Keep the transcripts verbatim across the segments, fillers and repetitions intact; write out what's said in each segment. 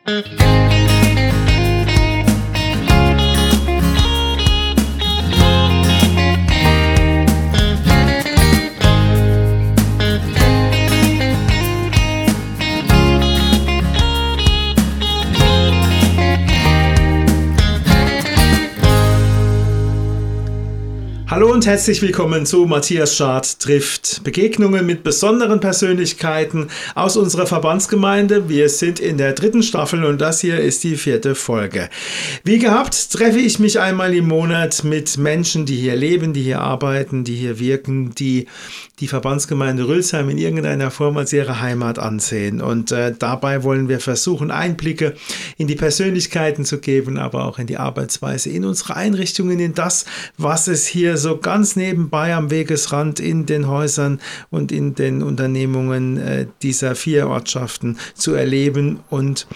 Hallo und herzlich willkommen zu Matthias Schad trifft Begegnungen mit besonderen Persönlichkeiten aus unserer Verbandsgemeinde. Wir sind in der dritten Staffel und das hier ist die vierte Folge. Wie gehabt treffe ich mich einmal im Monat mit Menschen, die hier leben, die hier arbeiten, die hier wirken, die die Verbandsgemeinde Rülsheim in irgendeiner Form als ihre Heimat ansehen. Und äh, dabei wollen wir versuchen, Einblicke in die Persönlichkeiten zu geben, aber auch in die Arbeitsweise, in unsere Einrichtungen, in das, was es hier so ganz nebenbei am Wegesrand in den Häusern und in den Unternehmungen äh, dieser vier Ortschaften zu erleben und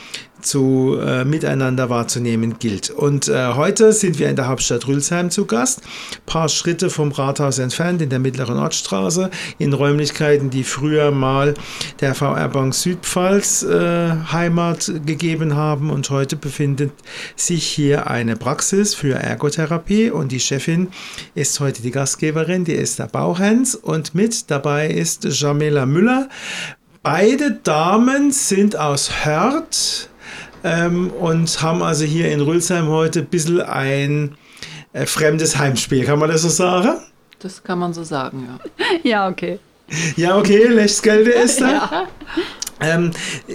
zu äh, miteinander wahrzunehmen gilt. Und äh, heute sind wir in der Hauptstadt Rülsheim zu Gast, ein paar Schritte vom Rathaus entfernt in der Mittleren Ortsstraße, in Räumlichkeiten, die früher mal der V R Bank Südpfalz äh, Heimat gegeben haben, und heute befindet sich hier eine Praxis für Ergotherapie und die Chefin ist heute die Gastgeberin, die Esther Bauchens, und mit dabei ist Jamila Müller. Beide Damen sind aus Hörth Ähm, und haben also hier in Rülsheim heute ein bisschen ein äh, fremdes Heimspiel. Kann man das so sagen? Das kann man so sagen, ja. Ja, okay. Ja, okay, lässt Geld ist da. Ja. Ähm,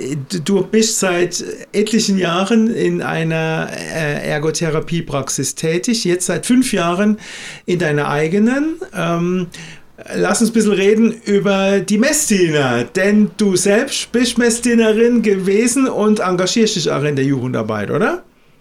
du bist seit etlichen Jahren in einer äh, Ergotherapiepraxis tätig, jetzt seit fünf Jahren in deiner eigenen. Ähm, Lass uns ein bisschen reden über die Messdiener, denn du selbst bist Messdienerin gewesen und engagierst dich auch in der Jugendarbeit, oder?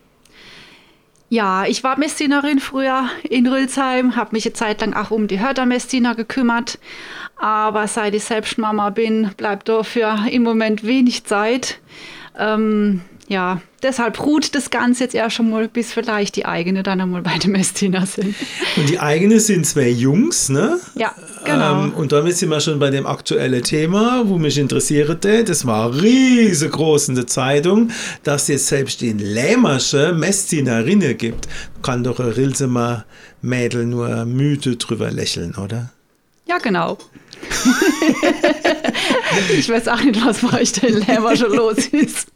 Ja, ich war Messdienerin früher in Rülsheim, habe mich eine Zeit lang auch um die Hörther Messdiener gekümmert, aber seit ich selbst Mama bin, bleibt dafür im Moment wenig Zeit. Ähm, ja, deshalb ruht das Ganze jetzt erst schon mal, bis vielleicht die eigene dann einmal bei den Messdiener sind. Und die eigene sind zwei Jungs, ne? Ja, genau. Ähm, und damit sind wir schon bei dem aktuellen Thema, wo mich interessierte. Das war riesengroß in der Zeitung, dass es jetzt selbst in Lämmersche Messdienerinnen gibt. Kann doch ein Rülsemer Mädel nur müde drüber lächeln, oder? Ja, genau. Ich weiß auch nicht, was bei euch da in Lämmersche los ist.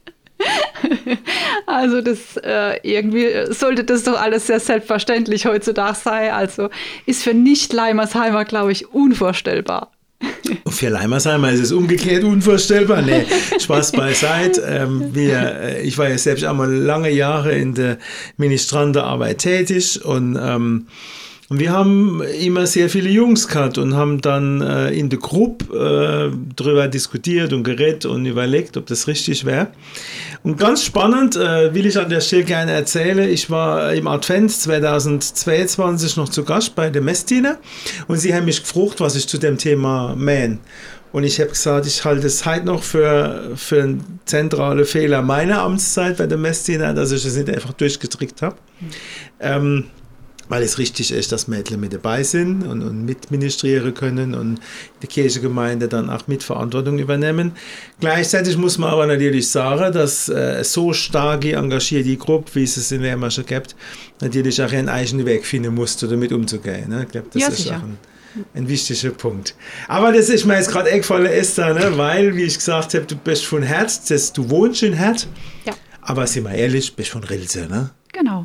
Also das äh, irgendwie sollte das doch alles sehr selbstverständlich heutzutage sein. Also ist für Nicht-Leimersheimer, glaube ich, unvorstellbar. Und für Leimersheimer ist es umgekehrt unvorstellbar. Nee, Spaß beiseite. Ähm, wir, ich war ja selbst einmal lange Jahre in der Ministrantenarbeit tätig und ähm, Und wir haben immer sehr viele Jungs gehabt und haben dann äh, in der Gruppe äh, darüber diskutiert und geredet und überlegt, ob das richtig wäre. Und ganz spannend äh, will ich an der Stelle gerne erzählen, ich war im Advent zweitausendzweiundzwanzig noch zu Gast bei der Messdiener und sie haben mich gefragt, was ich zu dem Thema meine. Und ich habe gesagt, ich halte es heute noch für, für einen zentralen Fehler meiner Amtszeit bei der Messdiener, dass ich das nicht einfach durchgetrickt habe. Mhm. Ähm, weil es richtig ist, dass Mädchen mit dabei sind und, und mitministrieren können und die Kirchengemeinde dann auch mit Verantwortung übernehmen. Gleichzeitig muss man aber natürlich sagen, dass äh, so starke, engagierte Gruppe, wie es es in Lämmersche gibt, natürlich auch einen eigenen Weg finden musste, damit umzugehen. Ne? Ich glaube, das ja, ist sicher. auch ein, ein wichtiger Punkt. Aber das ist mir jetzt gerade eingefallen, Esther, ne? Weil, wie ich gesagt habe, du bist von Hörth, das, du wohnst in Hörth, ja. Aber sind wir ehrlich, bist von Rilse, ne? Genau.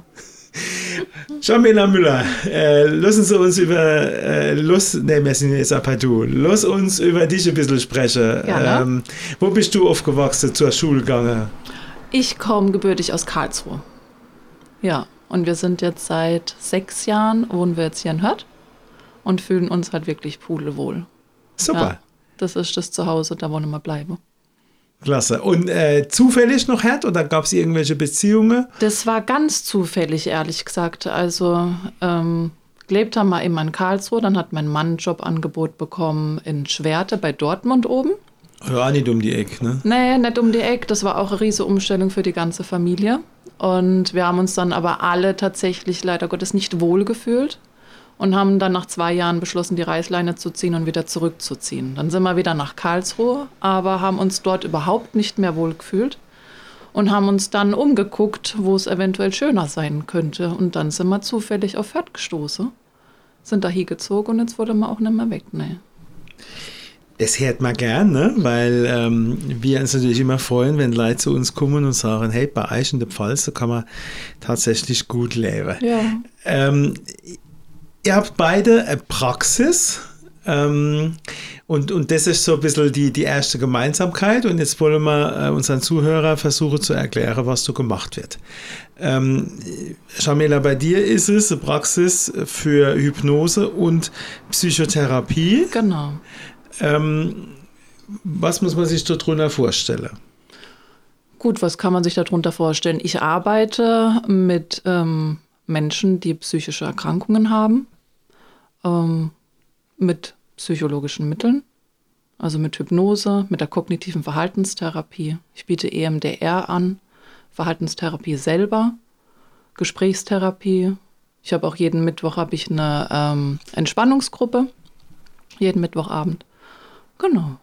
Jamila Müller, äh, lassen Sie uns über, äh, los, ne, wir sind jetzt aber du, lass uns über dich ein bisschen sprechen. Ähm, wo bist du aufgewachsen, zur Schule gegangen? Ich komme gebürtig aus Karlsruhe. Ja, und wir sind jetzt seit sechs Jahren, wohnen wir jetzt hier in Hörth und fühlen uns halt wirklich pudelwohl. Super. Ja, das ist das Zuhause, da wollen wir bleiben. Klasse. Und äh, zufällig noch Hörth oder gab es irgendwelche Beziehungen? Das war ganz zufällig, ehrlich gesagt. Also ähm, gelebt haben wir immer in Karlsruhe, dann hat mein Mann ein Jobangebot bekommen in Schwerte bei Dortmund oben. Ja, nicht um die Ecke, ne? Nee, nicht um die Ecke. Das war auch eine riesige Umstellung für die ganze Familie. Und wir haben uns dann aber alle tatsächlich leider Gottes nicht wohl gefühlt und haben dann nach zwei Jahren beschlossen, die Reißleine zu ziehen und wieder zurückzuziehen. Dann sind wir wieder nach Karlsruhe, aber haben uns dort überhaupt nicht mehr wohl gefühlt und haben uns dann umgeguckt, wo es eventuell schöner sein könnte. Und dann sind wir zufällig auf Hörth gestoßen, sind da hingezogen und jetzt wollen wir auch nicht mehr weg. Nee. Das hört man gern, ne? Weil ähm, wir uns natürlich immer freuen, wenn Leute zu uns kommen und sagen, hey, bei euch in der Pfalz, da kann man tatsächlich gut leben. Ja. Ähm, ihr habt beide eine Praxis ähm, und, und das ist so ein bisschen die, die erste Gemeinsamkeit und jetzt wollen wir äh, unseren Zuhörern versuchen zu erklären, was so gemacht wird. Ähm, Shamila, bei dir ist es eine Praxis für Hypnose und Psychotherapie. Genau. Ähm, was muss man sich darunter vorstellen? Gut, was kann man sich darunter vorstellen? Ich arbeite mit ähm, Menschen, die psychische Erkrankungen haben, ähm, mit psychologischen Mitteln, also mit Hypnose, mit der kognitiven Verhaltenstherapie. Ich biete E M D R an, Verhaltenstherapie selber, Gesprächstherapie. Ich habe auch jeden Mittwoch habe ich eine ähm, Entspannungsgruppe, jeden Mittwochabend. Genau.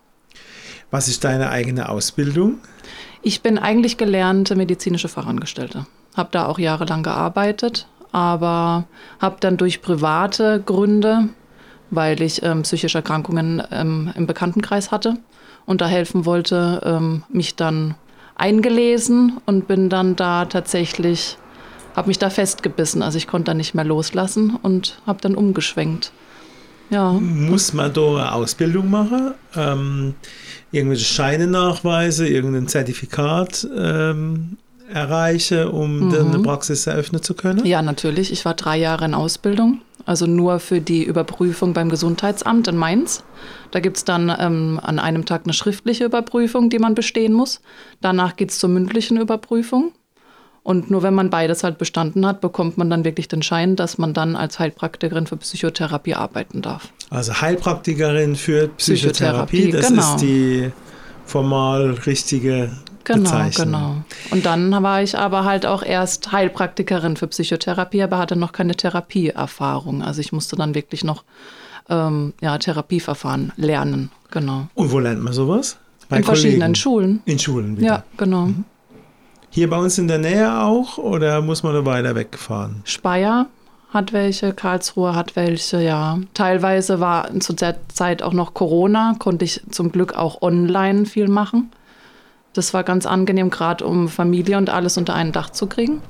Was ist deine eigene Ausbildung? Ich bin eigentlich gelernte medizinische Fachangestellte. Habe da auch jahrelang gearbeitet, aber habe dann durch private Gründe, weil ich ähm, psychische Erkrankungen ähm, im Bekanntenkreis hatte und da helfen wollte, ähm, mich dann eingelesen und bin dann da tatsächlich, habe mich da festgebissen. Also ich konnte da nicht mehr loslassen und habe dann umgeschwenkt. Ja. Muss man da eine Ausbildung machen? Ähm, irgendwelche Scheine nachweisen, irgendein Zertifikat ähm, erreichen, um mhm. eine Praxis eröffnen zu können? Ja, natürlich. Ich war drei Jahre in Ausbildung, also nur für die Überprüfung beim Gesundheitsamt in Mainz. Da gibt es dann ähm, an einem Tag eine schriftliche Überprüfung, die man bestehen muss. Danach geht es zur mündlichen Überprüfung. Und nur wenn man beides halt bestanden hat, bekommt man dann wirklich den Schein, dass man dann als Heilpraktikerin für Psychotherapie arbeiten darf. Also Heilpraktikerin für Psychotherapie, Psychotherapie das genau. ist die formal richtige genau, Bezeichnung. Genau, Und dann war ich aber halt auch erst Heilpraktikerin für Psychotherapie, aber hatte noch keine Therapieerfahrung. Also ich musste dann wirklich noch ähm, ja, Therapieverfahren lernen. Genau. Und wo lernt man sowas? Bei in Kollegen? Verschiedenen Schulen. In Schulen wieder? Ja, genau. Mhm. Hier bei uns in der Nähe auch oder muss man da weiter wegfahren? Speyer hat welche, Karlsruhe hat welche, ja. Teilweise war zu der Zeit auch noch Corona, konnte ich zum Glück auch online viel machen. Das war ganz angenehm, gerade um Familie und alles unter ein Dach zu kriegen.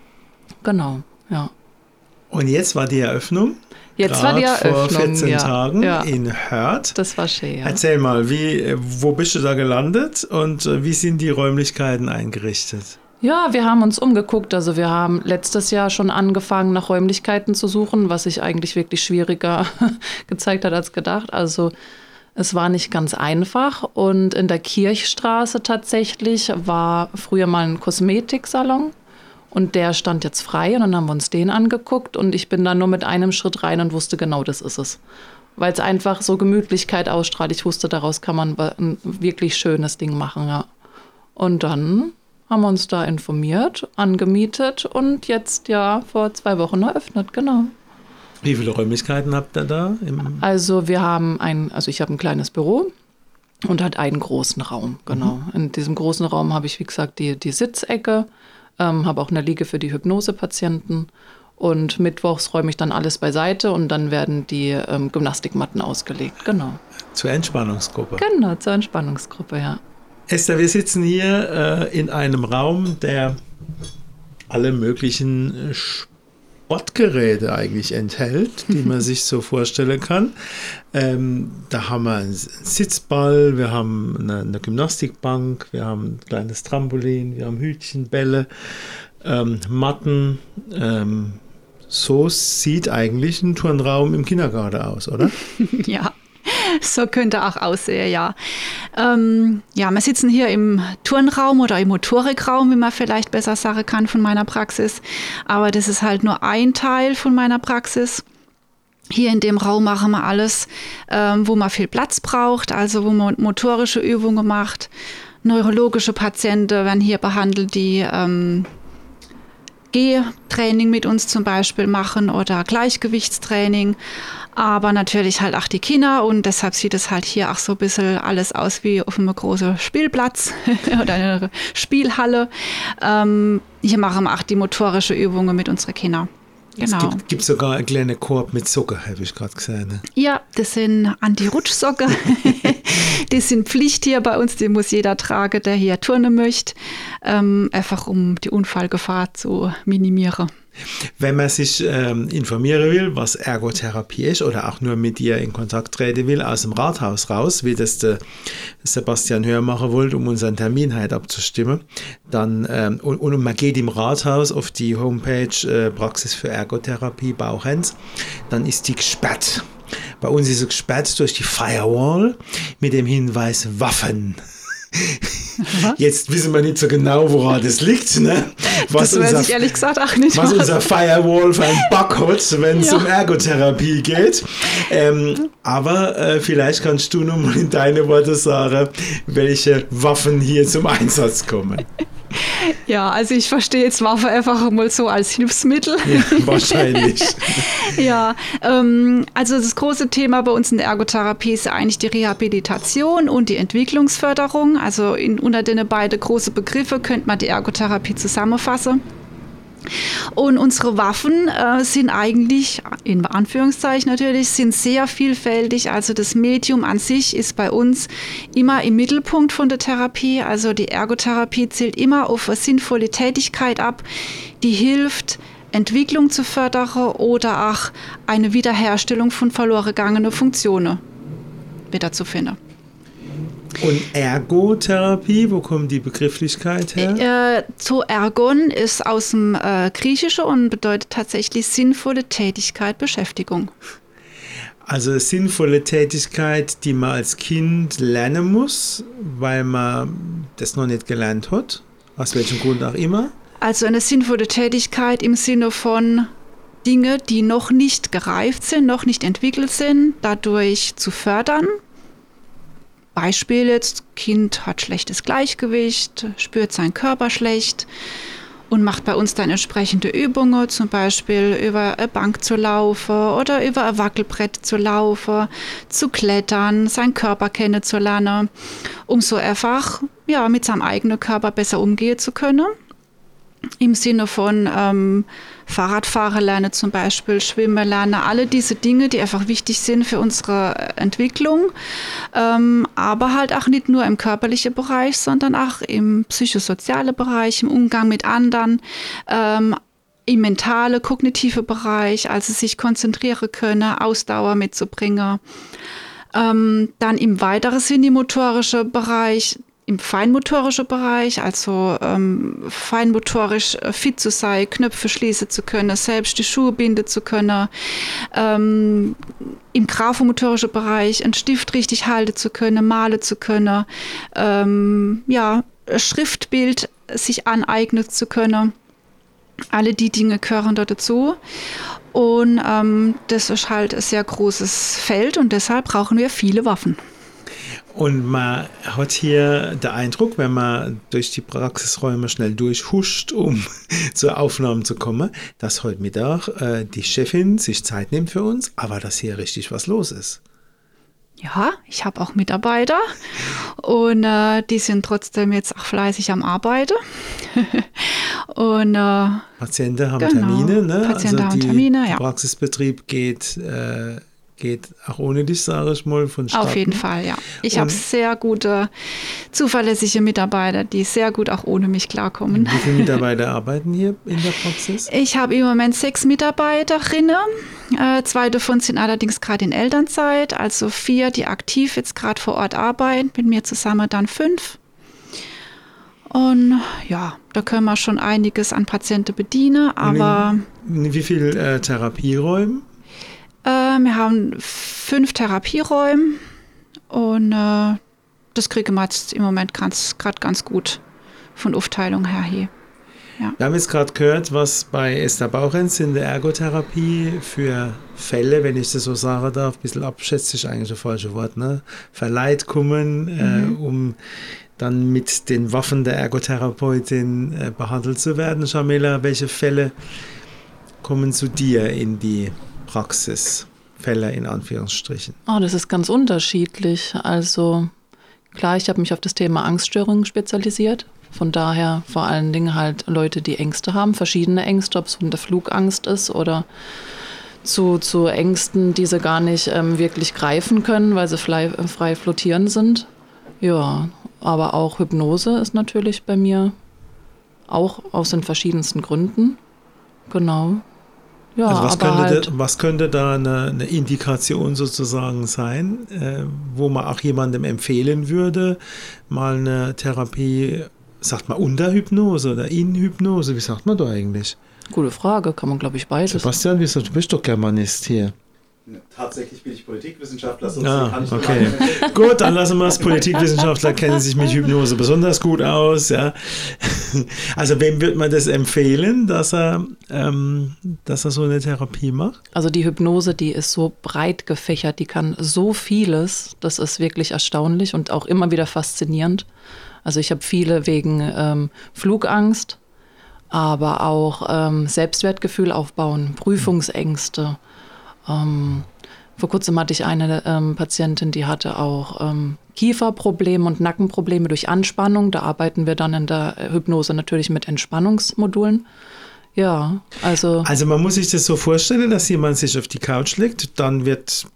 Genau, ja. Und jetzt war die Eröffnung? Jetzt war die Eröffnung, vor vierzehn ja. Tagen ja. in Hörth. Das war schön, ja. Erzähl mal, wie, wo bist du da gelandet und wie sind die Räumlichkeiten eingerichtet? Ja, wir haben uns umgeguckt. Also wir haben letztes Jahr schon angefangen, nach Räumlichkeiten zu suchen, was sich eigentlich wirklich schwieriger gezeigt hat als gedacht. Also es war nicht ganz einfach. Und in der Kirchstraße tatsächlich war früher mal ein Kosmetiksalon. Und der stand jetzt frei und dann haben wir uns den angeguckt und ich bin da nur mit einem Schritt rein und wusste, genau das ist es. Weil es einfach so Gemütlichkeit ausstrahlt. Ich wusste, daraus kann man ein wirklich schönes Ding machen, ja. Und dann haben wir uns da informiert, angemietet und jetzt ja vor zwei Wochen eröffnet, genau. Wie viele Räumlichkeiten habt ihr da? Im also wir haben ein, also ich habe ein kleines Büro und halt einen großen Raum, genau. Mhm. In diesem großen Raum habe ich, wie gesagt, die, die Sitzecke. Ähm, habe auch eine Liege für die Hypnosepatienten und mittwochs räume ich dann alles beiseite und dann werden die ähm, Gymnastikmatten ausgelegt, genau. Zur Entspannungsgruppe? Genau, zur Entspannungsgruppe, ja. Esther, wir sitzen hier äh, in einem Raum, der alle möglichen Sportgeräte eigentlich enthält, die man sich so vorstellen kann. Ähm, da haben wir einen Sitzball, wir haben eine, eine Gymnastikbank, wir haben ein kleines Trampolin, wir haben Hütchenbälle, ähm, Matten. Ähm, so sieht eigentlich ein Turnraum im Kindergarten aus, oder? Ja. So könnte auch aussehen, ja. Ähm, ja, wir sitzen hier im Turnraum oder im Motorikraum, wie man vielleicht besser sagen kann, von meiner Praxis. Aber das ist halt nur ein Teil von meiner Praxis. Hier in dem Raum machen wir alles, ähm, wo man viel Platz braucht, also wo man motorische Übungen macht. Neurologische Patienten werden hier behandelt, die ähm, Gehtraining mit uns zum Beispiel machen oder Gleichgewichtstraining. aber natürlich halt auch die Kinder und deshalb sieht es halt hier auch so ein bisschen alles aus wie auf einem großen Spielplatz oder eine Spielhalle. Ähm, hier machen wir auch die motorische Übungen mit unseren Kindern. Genau. Es gibt, gibt sogar einen kleinen Korb mit Socken, habe ich gerade gesehen. Ne? Ja, das sind Anti-Rutschsocken. Die sind Pflicht hier bei uns, die muss jeder tragen, der hier turnen möchte, ähm, einfach um die Unfallgefahr zu minimieren. Wenn man sich ähm, informieren will, was Ergotherapie ist oder auch nur mit dir in Kontakt treten will, aus dem Rathaus raus, wie das der Sebastian Hör machen wollte, um unseren Termin heute abzustimmen, dann ähm, und, und man geht im Rathaus auf die Homepage äh, Praxis für Ergotherapie Bauchens, dann ist die gesperrt. Bei uns ist sie gesperrt durch die Firewall mit dem Hinweis Waffen. Jetzt wissen wir nicht so genau, woran das liegt. Ne? Was das weiß unser, ich ehrlich gesagt auch nicht. Was unser Firewall für einen Bug hat, wenn es ja. um Ergotherapie geht. Ähm, aber äh, vielleicht kannst du noch mal in deine Worte sagen, welche Waffen hier zum Einsatz kommen. Ja, also ich verstehe jetzt Waffe einfach mal so als Hilfsmittel. Ja, wahrscheinlich. Ja, ähm, also das große Thema bei uns in der Ergotherapie ist eigentlich die Rehabilitation und die Entwicklungsförderung. Also in, unter den beiden großen Begriffe könnte man die Ergotherapie zusammenfassen. Und unsere Waffen äh, sind eigentlich, in Anführungszeichen natürlich, sind sehr vielfältig. Also das Medium an sich ist bei uns immer im Mittelpunkt von der Therapie. Also die Ergotherapie zielt immer auf eine sinnvolle Tätigkeit ab, die hilft, Entwicklung zu fördern oder auch eine Wiederherstellung von verloren gegangenen Funktionen wiederzufinden. Und Ergotherapie, wo kommt die Begrifflichkeit her? Äh, so Ergon ist aus dem äh, Griechischen und bedeutet tatsächlich sinnvolle Tätigkeit, Beschäftigung. Also sinnvolle Tätigkeit, die man als Kind lernen muss, weil man das noch nicht gelernt hat, aus welchem Grund auch immer. Also eine sinnvolle Tätigkeit im Sinne von Dinge, die noch nicht gereift sind, noch nicht entwickelt sind, dadurch zu fördern. Beispiel jetzt, Kind hat schlechtes Gleichgewicht, spürt seinen Körper schlecht und macht bei uns dann entsprechende Übungen, zum Beispiel über eine Bank zu laufen oder über ein Wackelbrett zu laufen, zu klettern, seinen Körper kennenzulernen, um so einfach ja, mit seinem eigenen Körper besser umgehen zu können. Im Sinne von ähm, Fahrradfahren lernen zum Beispiel, Schwimmen lernen, alle diese Dinge, die einfach wichtig sind für unsere Entwicklung, ähm, aber halt auch nicht nur im körperlichen Bereich, sondern auch im psychosozialen Bereich, im Umgang mit anderen, ähm, im mentalen, kognitiven Bereich, also sich konzentrieren können, Ausdauer mitzubringen. Ähm, dann im weiteren Sinn im motorischen Bereich, im feinmotorischen Bereich, also ähm, feinmotorisch fit zu sein, Knöpfe schließen zu können, selbst die Schuhe binden zu können, ähm, im graphomotorischen Bereich einen Stift richtig halten zu können, malen zu können, ähm, ja, Schriftbild sich aneignen zu können. Alle die Dinge gehören da dazu. Und ähm, das ist halt ein sehr großes Feld und deshalb brauchen wir viele Waffen. Und man hat hier den Eindruck, wenn man durch die Praxisräume schnell durchhuscht, um zur Aufnahme zu kommen, dass heute Mittag äh, die Chefin sich Zeit nimmt für uns, aber dass hier richtig was los ist. Ja, ich habe auch Mitarbeiter und äh, die sind trotzdem jetzt auch fleißig am Arbeiten. und, äh, Patienten haben genau, Termine, ne? Patienten also haben die, Termine, ja. Der Praxisbetrieb geht... Äh, Geht auch ohne dich, sage ich mal, vonstatten. Auf jeden Fall, ja. Ich habe sehr gute, zuverlässige Mitarbeiter, die sehr gut auch ohne mich klarkommen. Wie viele Mitarbeiter arbeiten hier in der Praxis? Ich habe im Moment sechs Mitarbeiterinnen. Äh, zwei davon sind allerdings gerade in Elternzeit, also vier, die aktiv jetzt gerade vor Ort arbeiten. Mit mir zusammen dann fünf. Und ja, da können wir schon einiges an Patienten bedienen, aber... In, in wie viele äh, Therapieräume? Wir haben fünf Therapieräume und äh, das kriegen wir jetzt im Moment gerade ganz gut von Aufteilung her hier. Ja. Wir haben jetzt gerade gehört, was bei Esther Bauchens in der Ergotherapie für Fälle, wenn ich das so sagen darf, ein bisschen abschätzt ist eigentlich das falsche Wort, ne? Verleiht kommen, mhm. äh, um dann mit den Waffen der Ergotherapeutin äh, behandelt zu werden. Jamila, welche Fälle kommen zu dir in die Praxis Fälle in Anführungsstrichen? Oh, das ist ganz unterschiedlich. Also klar, ich habe mich auf das Thema Angststörungen spezialisiert. Von daher vor allen Dingen halt Leute, die Ängste haben, verschiedene Ängste, ob es von der Flugangst ist oder zu, zu Ängsten, die sie gar nicht ähm, wirklich greifen können, weil sie frei, frei flottieren sind. Ja, aber auch Hypnose ist natürlich bei mir auch aus den verschiedensten Gründen. Genau. Ja, also was, aber könnte halt, da, was könnte da eine, eine Indikation sozusagen sein, äh, wo man auch jemandem empfehlen würde, mal eine Therapie, sagt man unter Hypnose oder in Hypnose, wie sagt man da eigentlich? Gute Frage, kann man glaube ich beides. Sebastian, wie gesagt, du bist doch Germanist hier. Tatsächlich bin ich Politikwissenschaftler, sonst Ah, kann ich okay. Gut, dann lassen wir es. Politikwissenschaftler kennen sich mit Hypnose besonders gut aus. Ja. Also wem wird man das empfehlen, dass er, ähm, dass er so eine Therapie macht? Also die Hypnose, die ist so breit gefächert, die kann so vieles, das ist wirklich erstaunlich und auch immer wieder faszinierend. Also ich habe viele wegen ähm, Flugangst, aber auch ähm, Selbstwertgefühl aufbauen, Prüfungsängste. Ähm, vor kurzem hatte ich eine ähm, Patientin, die hatte auch ähm, Kieferprobleme und Nackenprobleme durch Anspannung. Da arbeiten wir dann in der Hypnose natürlich mit Entspannungsmodulen. Ja, also... Also man muss sich das so vorstellen, dass jemand sich auf die Couch legt, dann wird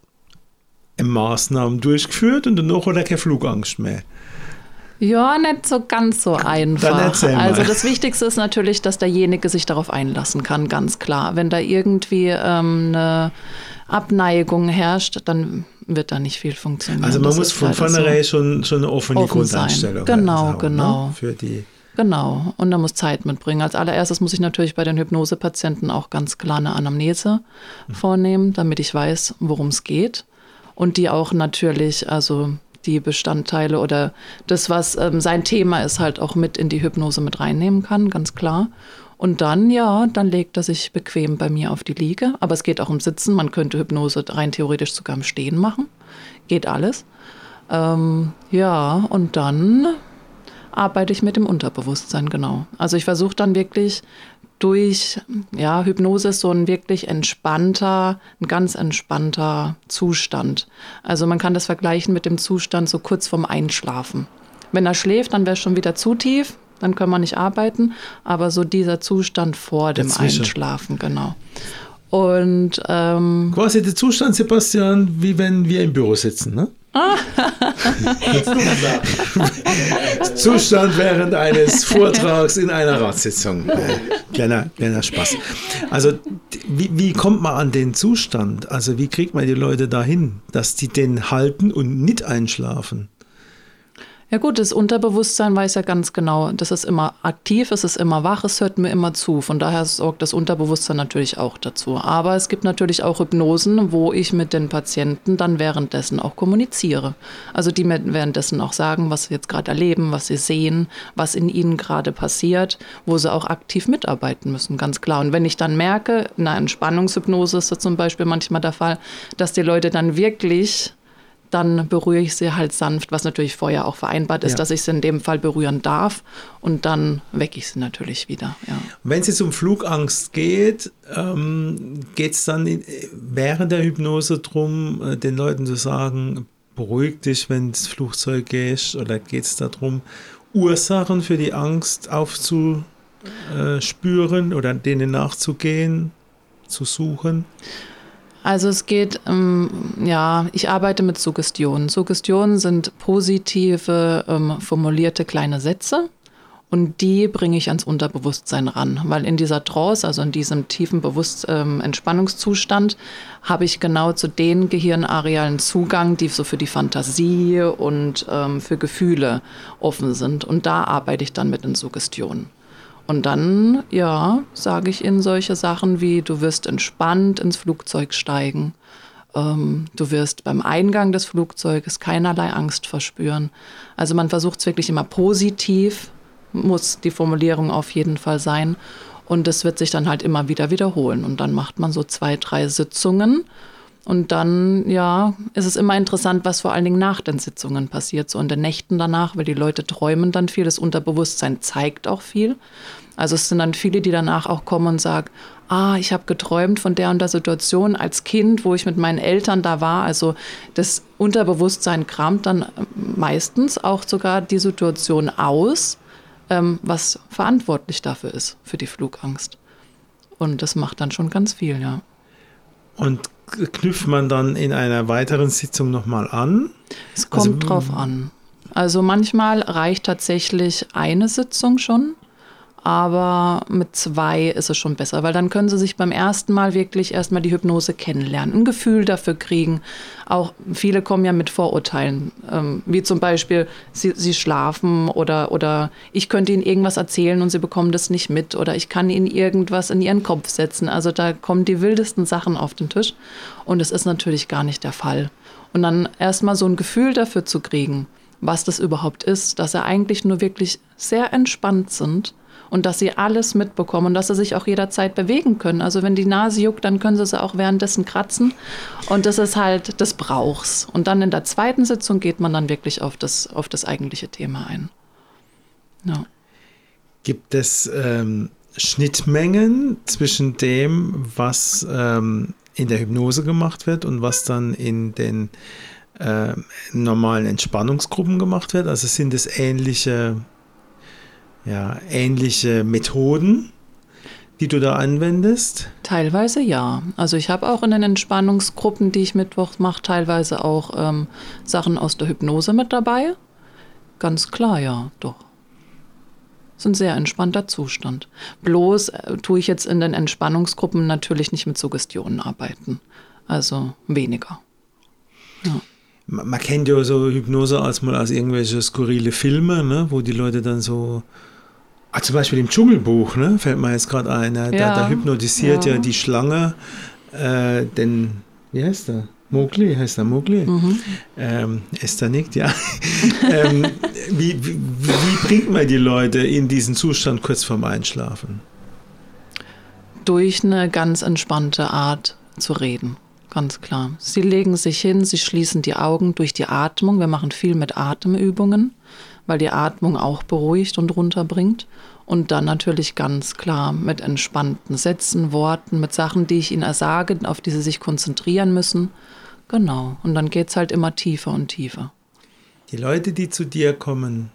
Maßnahmen durchgeführt und danach hat er keine Flugangst mehr. Ja, nicht so ganz so einfach. Also das Wichtigste ist natürlich, dass derjenige sich darauf einlassen kann, ganz klar. Wenn da irgendwie ähm, eine Abneigung herrscht, dann wird da nicht viel funktionieren. Also man das muss von vornherein so schon, schon eine offene offen Grundeinstellung sein. Genau, haben, genau. Ne? Für die Genau, und da muss Zeit mitbringen. Als allererstes muss ich natürlich bei den Hypnosepatienten auch ganz klar eine Anamnese mhm. vornehmen, damit ich weiß, worum es geht. Und die auch natürlich, also die Bestandteile oder das, was ähm, sein Thema ist, halt auch mit in die Hypnose mit reinnehmen kann, ganz klar. Und dann, ja, dann legt er sich bequem bei mir auf die Liege. Aber es geht auch um Sitzen. Man könnte Hypnose rein theoretisch sogar im Stehen machen. Geht alles. Ähm, ja, und dann arbeite ich mit dem Unterbewusstsein, genau. Also ich versuche dann wirklich durch, ja, Hypnose ist so ein wirklich entspannter, ein ganz entspannter Zustand. Also man kann das vergleichen mit dem Zustand so kurz vorm Einschlafen. Wenn er schläft, dann wäre es schon wieder zu tief, dann können wir nicht arbeiten, aber so dieser Zustand vor dem Dazwischen. Einschlafen, genau. Und ähm, quasi der Zustand, Sebastian, wie wenn wir im Büro sitzen, ne? Zustand während eines Vortrags in einer Ratssitzung. Äh, kleiner, kleiner Spaß. Also wie, wie kommt man an den Zustand? Also wie kriegt man die Leute dahin, dass die den halten und nicht einschlafen? Ja gut, das Unterbewusstsein weiß ja ganz genau, das ist immer aktiv, es ist immer wach, es hört mir immer zu. Von daher sorgt das Unterbewusstsein natürlich auch dazu. Aber es gibt natürlich auch Hypnosen, wo ich mit den Patienten dann währenddessen auch kommuniziere. Also die mir währenddessen auch sagen, was sie jetzt gerade erleben, was sie sehen, was in ihnen gerade passiert, wo sie auch aktiv mitarbeiten müssen, ganz klar. Und wenn ich dann merke, in einer Entspannungshypnose ist das zum Beispiel manchmal der Fall, dass die Leute dann wirklich... dann berühre ich sie halt sanft, was natürlich vorher auch vereinbart ist, ja. dass ich sie in dem Fall berühren darf und dann wecke ich sie natürlich wieder. Ja. Wenn es jetzt um Flugangst geht, ähm, geht es dann in, während der Hypnose darum, äh, den Leuten zu sagen, beruhig dich, wenn das Flugzeug geht, oder geht es darum, Ursachen für die Angst aufzuspüren oder denen nachzugehen, zu suchen? Also es geht, ähm, ja, ich arbeite mit Suggestionen. Suggestionen sind positive, ähm, formulierte kleine Sätze und die bringe ich ans Unterbewusstsein ran, weil in dieser Trance, also in diesem tiefen Bewusst- ähm, Entspannungszustand, habe ich genau zu den Gehirnarealen Zugang, die so für die Fantasie und ähm, für Gefühle offen sind. Und da arbeite ich dann mit den Suggestionen. Und dann, ja, sage ich ihnen solche Sachen wie, du wirst entspannt ins Flugzeug steigen, ähm, du wirst beim Eingang des Flugzeuges keinerlei Angst verspüren. Also man versucht es wirklich immer positiv, muss die Formulierung auf jeden Fall sein. Und es wird sich dann halt immer wieder wiederholen. Und dann macht man so zwei, drei Sitzungen. Und dann, ja, ist es immer interessant, was vor allen Dingen nach den Sitzungen passiert, so in den Nächten danach, weil die Leute träumen dann viel, das Unterbewusstsein zeigt auch viel. Also es sind dann viele, die danach auch kommen und sagen, ah, ich habe geträumt von der und der Situation als Kind, wo ich mit meinen Eltern da war. Also das Unterbewusstsein kramt dann meistens auch sogar die Situation aus, ähm, was verantwortlich dafür ist, für die Flugangst. Und das macht dann schon ganz viel, ja. Und knüpft man dann in einer weiteren Sitzung nochmal an? Es kommt also, drauf an. Also manchmal reicht tatsächlich eine Sitzung schon, aber mit zwei ist es schon besser, weil dann können sie sich beim ersten Mal wirklich erstmal die Hypnose kennenlernen, ein Gefühl dafür kriegen. Auch viele kommen ja mit Vorurteilen, ähm, wie zum Beispiel, sie, sie schlafen oder, oder ich könnte ihnen irgendwas erzählen und sie bekommen das nicht mit oder ich kann ihnen irgendwas in ihren Kopf setzen. Also da kommen die wildesten Sachen auf den Tisch und es ist natürlich gar nicht der Fall. Und dann erstmal so ein Gefühl dafür zu kriegen, was das überhaupt ist, dass sie eigentlich nur wirklich sehr entspannt sind und dass sie alles mitbekommen und dass sie sich auch jederzeit bewegen können. Also wenn die Nase juckt, dann können sie sie auch währenddessen kratzen und das ist halt, das braucht's. Und dann in der zweiten Sitzung geht man dann wirklich auf das, auf das eigentliche Thema ein. Ja. Gibt es ähm, Schnittmengen zwischen dem, was ähm, in der Hypnose gemacht wird und was dann in den äh, normalen Entspannungsgruppen gemacht wird? Also sind es ähnliche, ja, ähnliche Methoden, die du da anwendest? Teilweise ja. Also ich habe auch in den Entspannungsgruppen, die ich mittwochs mache, teilweise auch ähm, Sachen aus der Hypnose mit dabei. Ganz klar, ja, doch. Das ist ein sehr entspannter Zustand. Bloß äh, tue ich jetzt in den Entspannungsgruppen natürlich nicht mit Suggestionen arbeiten. Also weniger. Ja. Man kennt ja so Hypnose als mal als irgendwelche skurrile Filme, ne, wo die Leute dann so, ah, zum Beispiel im Dschungelbuch, ne, fällt mir jetzt gerade ein, ne, ja, da, da hypnotisiert ja. ja die Schlange, äh, den, wie heißt der? Mowgli, heißt der Mowgli? Mhm. Ähm, ist da nicht, ja. ähm, wie, wie, wie bringt man die Leute in diesen Zustand kurz vorm Einschlafen? Durch eine ganz entspannte Art zu reden. Ganz klar. Sie legen sich hin, sie schließen die Augen durch die Atmung. Wir machen viel mit Atemübungen, weil die Atmung auch beruhigt und runterbringt. Und dann natürlich ganz klar mit entspannten Sätzen, Worten, mit Sachen, die ich ihnen ersage, auf die sie sich konzentrieren müssen. Genau. Und dann geht es halt immer tiefer und tiefer. Die Leute, die zu dir kommen,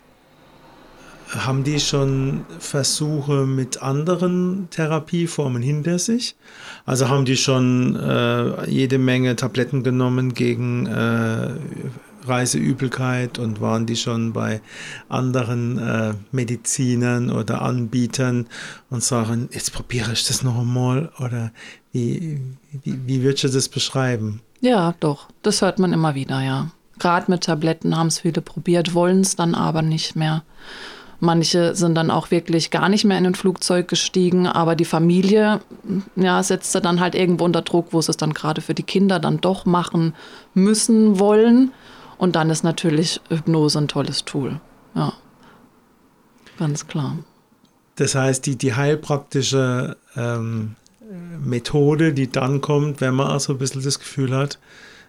haben die schon Versuche mit anderen Therapieformen hinter sich? Also haben die schon äh, jede Menge Tabletten genommen gegen äh, Reiseübelkeit und waren die schon bei anderen äh, Medizinern oder Anbietern und sagen, jetzt probiere ich das noch einmal? Oder wie, wie, wie würdest du das beschreiben? Ja, doch. Das hört man immer wieder, ja. Gerade mit Tabletten haben es viele probiert, wollen es dann aber nicht mehr. Manche sind dann auch wirklich gar nicht mehr in ein Flugzeug gestiegen, aber die Familie ja, setzt sie dann halt irgendwo unter Druck, wo sie es dann gerade für die Kinder dann doch machen müssen, wollen. Und dann ist natürlich Hypnose ein tolles Tool. Ja, ganz klar. Das heißt, die, die heilpraktische ähm, Methode, die dann kommt, wenn man also ein bisschen das Gefühl hat,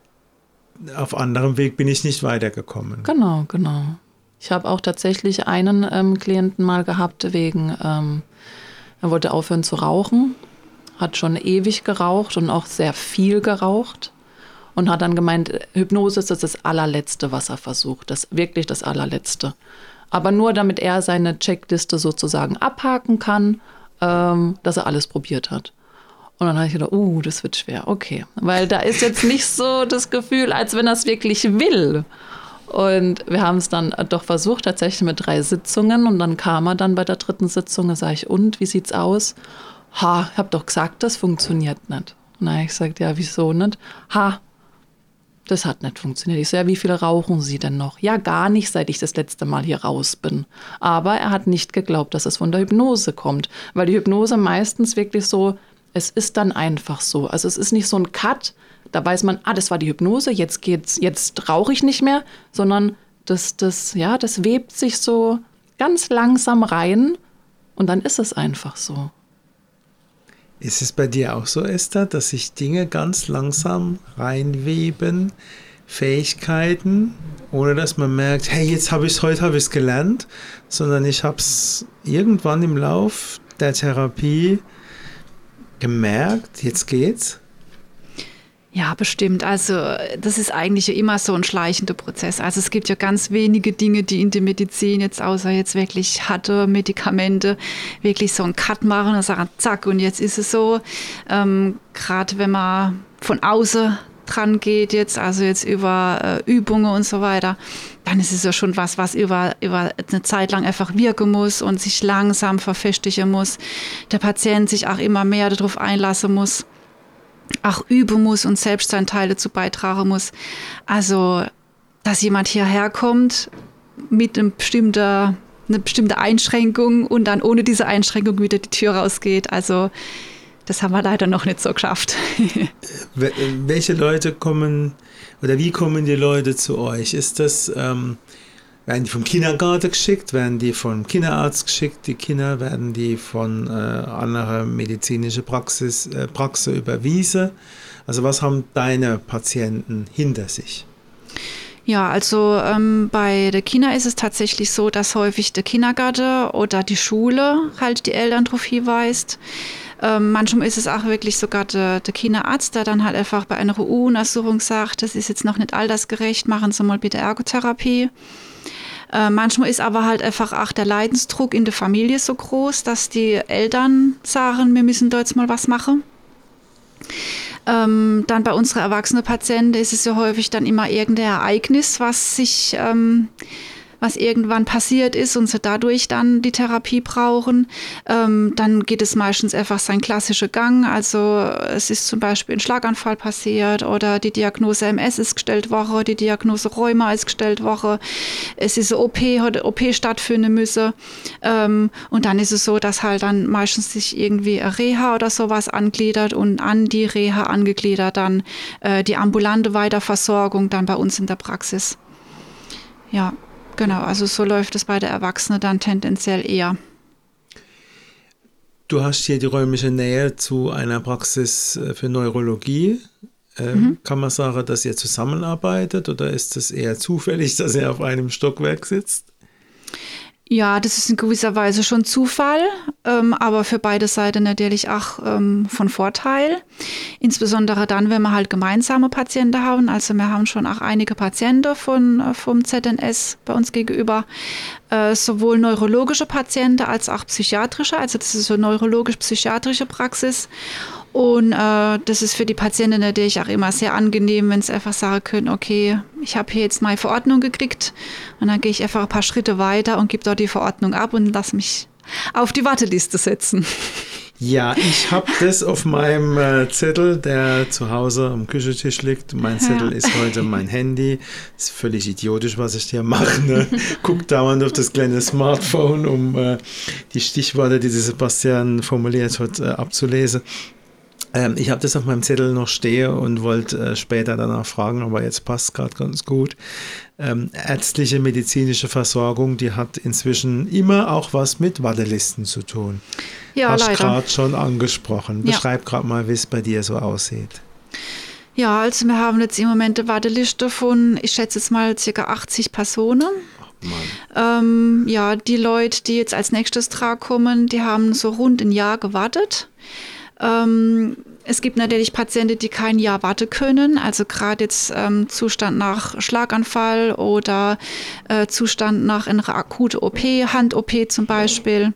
auf anderem Weg bin ich nicht weitergekommen. Genau, genau. Ich habe auch tatsächlich einen ähm, Klienten mal gehabt, wegen, ähm, er wollte aufhören zu rauchen, hat schon ewig geraucht und auch sehr viel geraucht und hat dann gemeint, Hypnose ist das allerletzte, was er versucht, das wirklich das allerletzte. Aber nur damit er seine Checkliste sozusagen abhaken kann, ähm, dass er alles probiert hat. Und dann habe ich gedacht, uh, das wird schwer, okay. Weil da ist jetzt nicht so das Gefühl, als wenn er es wirklich will. Und wir haben es dann doch versucht, tatsächlich mit drei Sitzungen. Und dann kam er dann bei der dritten Sitzung, da sage ich, und, wie sieht's aus? Ha, ich habe doch gesagt, das funktioniert nicht. Und dann habe ich gesagt, ja, wieso nicht? Ha, das hat nicht funktioniert. Ich so, ja, wie viele rauchen Sie denn noch? Ja, gar nicht, seit ich das letzte Mal hier raus bin. Aber er hat nicht geglaubt, dass es von der Hypnose kommt. Weil die Hypnose meistens wirklich so, es ist dann einfach so. Also es ist nicht so ein Cut, da weiß man, ah, das war die Hypnose, jetzt geht's, jetzt rauche ich nicht mehr, sondern das, das, ja, das webt sich so ganz langsam rein und dann ist es einfach so. Ist es bei dir auch so, Esther, dass sich Dinge ganz langsam reinweben, Fähigkeiten, ohne dass man merkt, hey, jetzt habe ich es, heute habe ich es gelernt, sondern ich habe es irgendwann im Lauf der Therapie gemerkt, jetzt geht's? Ja, bestimmt. Also das ist eigentlich immer so ein schleichender Prozess. Also es gibt ja ganz wenige Dinge, die in der Medizin jetzt außer jetzt wirklich harte Medikamente wirklich so einen Cut machen und sagen, zack, und jetzt ist es so. Ähm, gerade wenn man von außen dran geht jetzt, also jetzt über äh, Übungen und so weiter, dann ist es ja schon was, was über, über eine Zeit lang einfach wirken muss und sich langsam verfestigen muss. Der Patient sich auch immer mehr darauf einlassen muss, auch üben muss und selbst seinen Teil dazu beitragen muss. Also, dass jemand hierher kommt mit einem bestimmten, einer bestimmten Einschränkung und dann ohne diese Einschränkung wieder die Tür rausgeht. Also, das haben wir leider noch nicht so geschafft. Welche Leute kommen oder wie kommen die Leute zu euch? Ist das, ähm, werden die vom Kindergarten geschickt, werden die vom Kinderarzt geschickt, die Kinder, werden die von äh, anderer medizinischer Praxis, äh, Praxis überwiesen? Also was haben deine Patienten hinter sich? Ja, also ähm, bei der Kinder ist es tatsächlich so, dass häufig der Kindergarten oder die Schule halt die Eltern darauf hinweist. Ähm, manchmal ist es auch wirklich sogar der, der Kinderarzt, der dann halt einfach bei einer U-Untersuchung sagt, das ist jetzt noch nicht altersgerecht, machen Sie mal bitte Ergotherapie. Äh, manchmal ist aber halt einfach auch der Leidensdruck in der Familie so groß, dass die Eltern sagen, wir müssen da jetzt mal was machen. Ähm, dann bei unseren erwachsenen Patienten ist es ja häufig dann immer irgendein Ereignis, was sich, ähm, was irgendwann passiert ist und sie dadurch dann die Therapie brauchen. Ähm, dann geht es meistens einfach seinen klassischen Gang. Also es ist zum Beispiel ein Schlaganfall passiert oder die Diagnose M S ist gestellt worden, die Diagnose Rheuma ist gestellt worden. Es ist eine O P, hat eine O P stattfinden müssen. Ähm, und dann ist es so, dass halt dann meistens sich irgendwie eine Reha oder sowas angliedert und an die Reha angegliedert dann äh, die ambulante Weiterversorgung dann bei uns in der Praxis. Ja. Genau, also so läuft es bei der Erwachsenen dann tendenziell eher. Du hast hier die räumliche Nähe zu einer Praxis für Neurologie. Äh, mhm. Kann man sagen, dass ihr zusammenarbeitet oder ist es eher zufällig, dass ihr auf einem Stockwerk sitzt? Ja, das ist in gewisser Weise schon Zufall, ähm, aber für beide Seiten natürlich auch ähm, von Vorteil. Insbesondere dann, wenn wir halt gemeinsame Patienten haben. Also wir haben schon auch einige Patienten von, äh, vom Z N S bei uns gegenüber. Äh, sowohl neurologische Patienten als auch psychiatrische. Also das ist so neurologisch-psychiatrische Praxis. Und äh, das ist für die Patienten natürlich auch immer sehr angenehm, wenn sie einfach sagen können, okay, ich habe hier jetzt meine Verordnung gekriegt und dann gehe ich einfach ein paar Schritte weiter und gebe dort die Verordnung ab und lasse mich auf die Warteliste setzen. Ja, ich habe das auf meinem äh, Zettel, der zu Hause am Küchentisch liegt. Mein Zettel ja. ist heute mein Handy. Ist völlig idiotisch, was ich hier mache. Ne? Guck dauernd auf das kleine Smartphone, um äh, die Stichworte, die Sebastian formuliert hat, äh, abzulesen. Ähm, ich habe das auf meinem Zettel noch stehen und wollte äh, später danach fragen, aber jetzt passt gerade ganz gut. Ähm, ärztliche, medizinische Versorgung, die hat inzwischen immer auch was mit Wartelisten zu tun. Ja, Hast leider. Hast gerade schon angesprochen. Ja. Beschreib gerade mal, wie es bei dir so aussieht. Ja, also wir haben jetzt im Moment eine Warteliste von, ich schätze jetzt mal, ca. achtzig Personen. Ähm, ja, die Leute, die jetzt als nächstes dran kommen, die haben so rund ein Jahr gewartet. Ähm, es gibt natürlich Patienten, die kein Jahr warten können, also gerade jetzt ähm, Zustand nach Schlaganfall oder äh, Zustand nach einer akuten O P, Hand-O P zum Beispiel.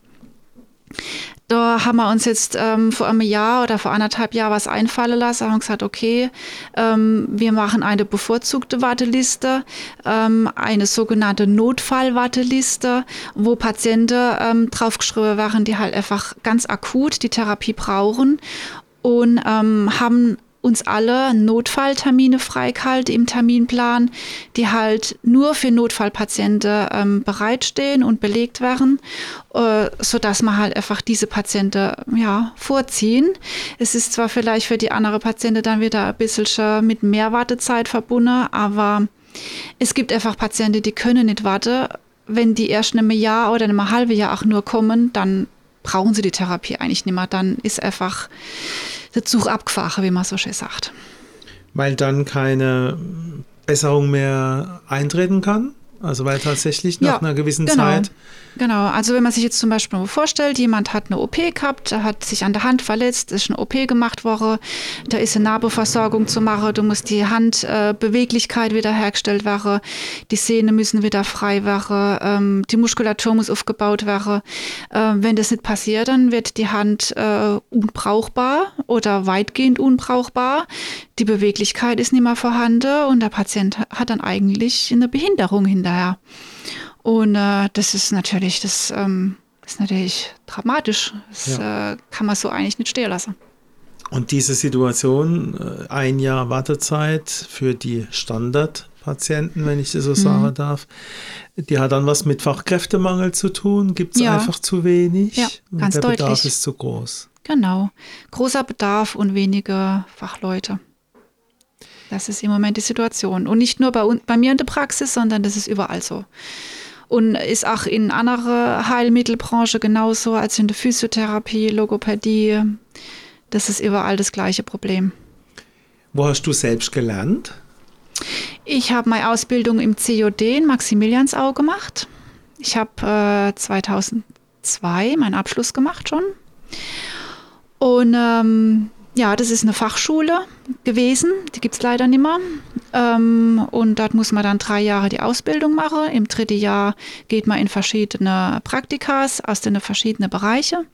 Da haben wir uns jetzt ähm, vor einem Jahr oder vor anderthalb Jahren was einfallen lassen, haben gesagt, okay, ähm, wir machen eine bevorzugte Warteliste, ähm, eine sogenannte Notfallwarteliste, wo Patienten ähm, draufgeschrieben waren, die halt einfach ganz akut die Therapie brauchen und ähm, haben uns alle Notfalltermine freigehalten im Terminplan, die halt nur für Notfallpatienten ähm, bereitstehen und belegt werden, äh, sodass man halt einfach diese Patienten ja, vorziehen. Es ist zwar vielleicht für die anderen Patienten dann wieder ein bisschen mit mehr Wartezeit verbunden, aber es gibt einfach Patienten, die können nicht warten. Wenn die erst in einem Jahr oder in einem halben Jahr auch nur kommen, dann brauchen sie die Therapie eigentlich nicht mehr. Dann ist einfach der Zug abgefahren, wie man so schön sagt. Weil dann keine Besserung mehr eintreten kann? Also weil tatsächlich nach Ja, einer gewissen genau. Zeit... Genau, also wenn man sich jetzt zum Beispiel mal vorstellt, jemand hat eine O P gehabt, hat sich an der Hand verletzt, ist eine O P gemacht worden, da ist eine Nabelversorgung zu machen, du musst die Handbeweglichkeit äh, wiederhergestellt werden, die Sehne müssen wieder frei werden, ähm, die Muskulatur muss aufgebaut werden. Äh, wenn das nicht passiert, dann wird die Hand äh, unbrauchbar oder weitgehend unbrauchbar. Die Beweglichkeit ist nicht mehr vorhanden und der Patient hat dann eigentlich eine Behinderung hinterher. Und äh, das ist natürlich, das ähm, ist natürlich dramatisch. Das Ja. äh, kann man so eigentlich nicht stehen lassen. Und diese Situation, äh, ein Jahr Wartezeit für die Standardpatienten, wenn ich das so Mhm. sagen darf, die hat dann was mit Fachkräftemangel zu tun. Gibt es Ja. einfach zu wenig? Ja, und ganz der Bedarf deutlich. ist zu groß. Genau. Großer Bedarf und wenige Fachleute. Das ist im Moment die Situation. Und nicht nur bei, un- bei mir in der Praxis, sondern das ist überall so. Und ist auch in anderer Heilmittelbranche genauso als in der Physiotherapie, Logopädie. Das ist überall das gleiche Problem. Wo hast du selbst gelernt? Ich habe meine Ausbildung im C J D in Maximiliansau gemacht. Ich habe äh, zweitausendzwei meinen Abschluss gemacht schon. Und ähm, ja, das ist eine Fachschule gewesen, die gibt es leider nicht mehr. Ähm, und dort muss man dann drei Jahre die Ausbildung machen. Im dritten Jahr geht man in verschiedene Praktikas aus den verschiedenen Bereichen.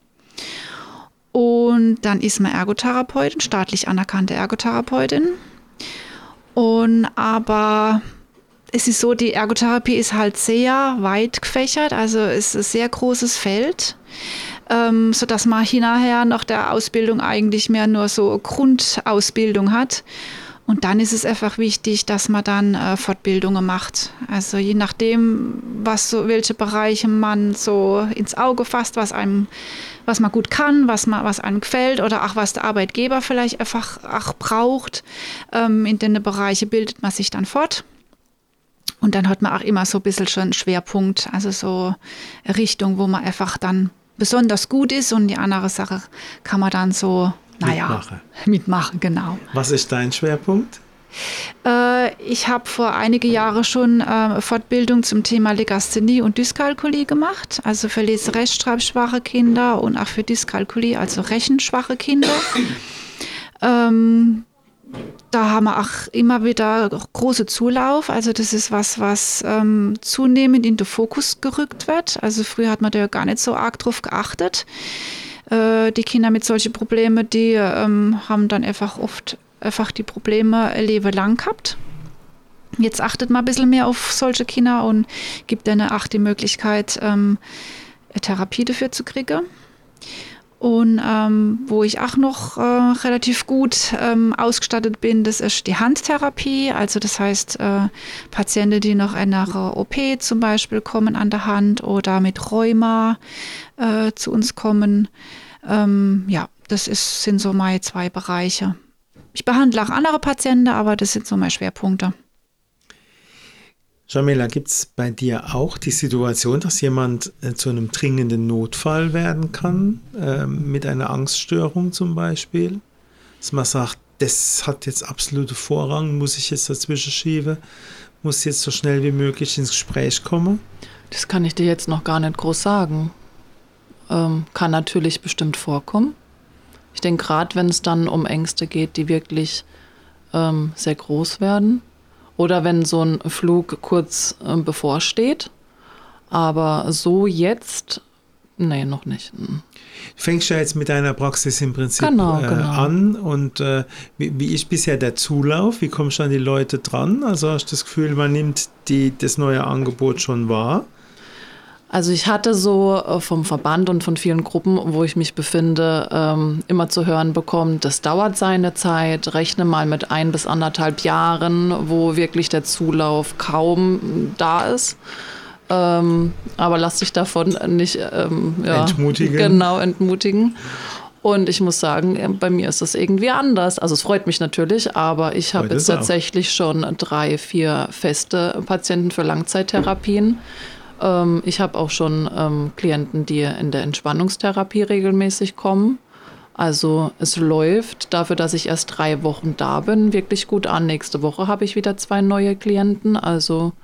Und dann ist man Ergotherapeutin, staatlich anerkannte Ergotherapeutin. Und aber es ist so, die Ergotherapie ist halt sehr weit gefächert, also es ist ein sehr großes Feld, ähm, sodass man hinterher nach der Ausbildung eigentlich mehr nur so Grundausbildung hat. Und dann ist es einfach wichtig, dass man dann äh, Fortbildungen macht. Also je nachdem, was so, welche Bereiche man so ins Auge fasst, was einem, was man gut kann, was man, was einem gefällt oder auch was der Arbeitgeber vielleicht einfach auch braucht. Ähm, in den Bereiche bildet man sich dann fort. Und dann hat man auch immer so ein bisschen schon einen Schwerpunkt, also so eine Richtung, wo man einfach dann besonders gut ist und die andere Sache kann man dann so, naja, Mitmachen. mitmachen, genau. Was ist dein Schwerpunkt? Äh, ich habe vor einige Jahre schon äh, Fortbildung zum Thema Legasthenie und Dyskalkulie gemacht, also für Lese-Rechtschreibschwache Kinder und auch für Dyskalkulie, also rechenschwache Kinder. ähm, Da haben wir auch immer wieder große Zulauf. Also das ist was, was ähm, zunehmend in den Fokus gerückt wird. Also früher hat man da gar nicht so arg drauf geachtet. Äh, die Kinder mit solchen Problemen, die ähm, haben dann einfach oft einfach die Probleme ein Leben lang gehabt. Jetzt achtet man ein bisschen mehr auf solche Kinder und gibt denen auch die Möglichkeit, ähm, eine Therapie dafür zu kriegen. Und ähm, wo ich auch noch äh, relativ gut ähm, ausgestattet bin, das ist die Handtherapie. Also das heißt, äh, Patienten, die nach einer O P zum Beispiel kommen an der Hand oder mit Rheuma äh, zu uns kommen. Ähm, ja, das ist, sind so meine zwei Bereiche. Ich behandle auch andere Patienten, aber das sind so meine Schwerpunkte. Jamila, gibt es bei dir auch die Situation, dass jemand äh, zu einem dringenden Notfall werden kann, äh, mit einer Angststörung zum Beispiel? Dass man sagt, das hat jetzt absolute Vorrang, muss ich jetzt dazwischen schieben, muss jetzt so schnell wie möglich ins Gespräch kommen? Das kann ich dir jetzt noch gar nicht groß sagen. Ähm, kann natürlich bestimmt vorkommen. Ich denke, gerade wenn es dann um Ängste geht, die wirklich ähm, sehr groß werden. Oder wenn so ein Flug kurz äh, bevorsteht. Aber so jetzt, nee, noch nicht. Du fängst ja jetzt mit deiner Praxis im Prinzip Genau, äh, genau. an. Und äh, wie, wie ist bisher der Zulauf? Wie kommst du an die Leute dran? Also hast du das Gefühl, man nimmt die, das neue Angebot schon wahr? Also ich hatte so äh, vom Verband und von vielen Gruppen, wo ich mich befinde, ähm, immer zu hören bekommen, das dauert seine Zeit, rechne mal mit ein bis anderthalb Jahren, wo wirklich der Zulauf kaum da ist. Ähm, aber lass dich davon nicht ähm, ja, Entmutigen. Genau, entmutigen. Und ich muss sagen, äh, bei mir ist das irgendwie anders. Also es freut mich natürlich, aber ich habe Freut jetzt es auch. tatsächlich schon drei, vier feste Patienten für Langzeittherapien. Ähm, ich habe auch schon ähm, Klienten, die in der Entspannungstherapie regelmäßig kommen. Also es läuft dafür, dass ich erst drei Wochen da bin, wirklich gut an. Nächste Woche habe ich wieder zwei neue Klienten. Also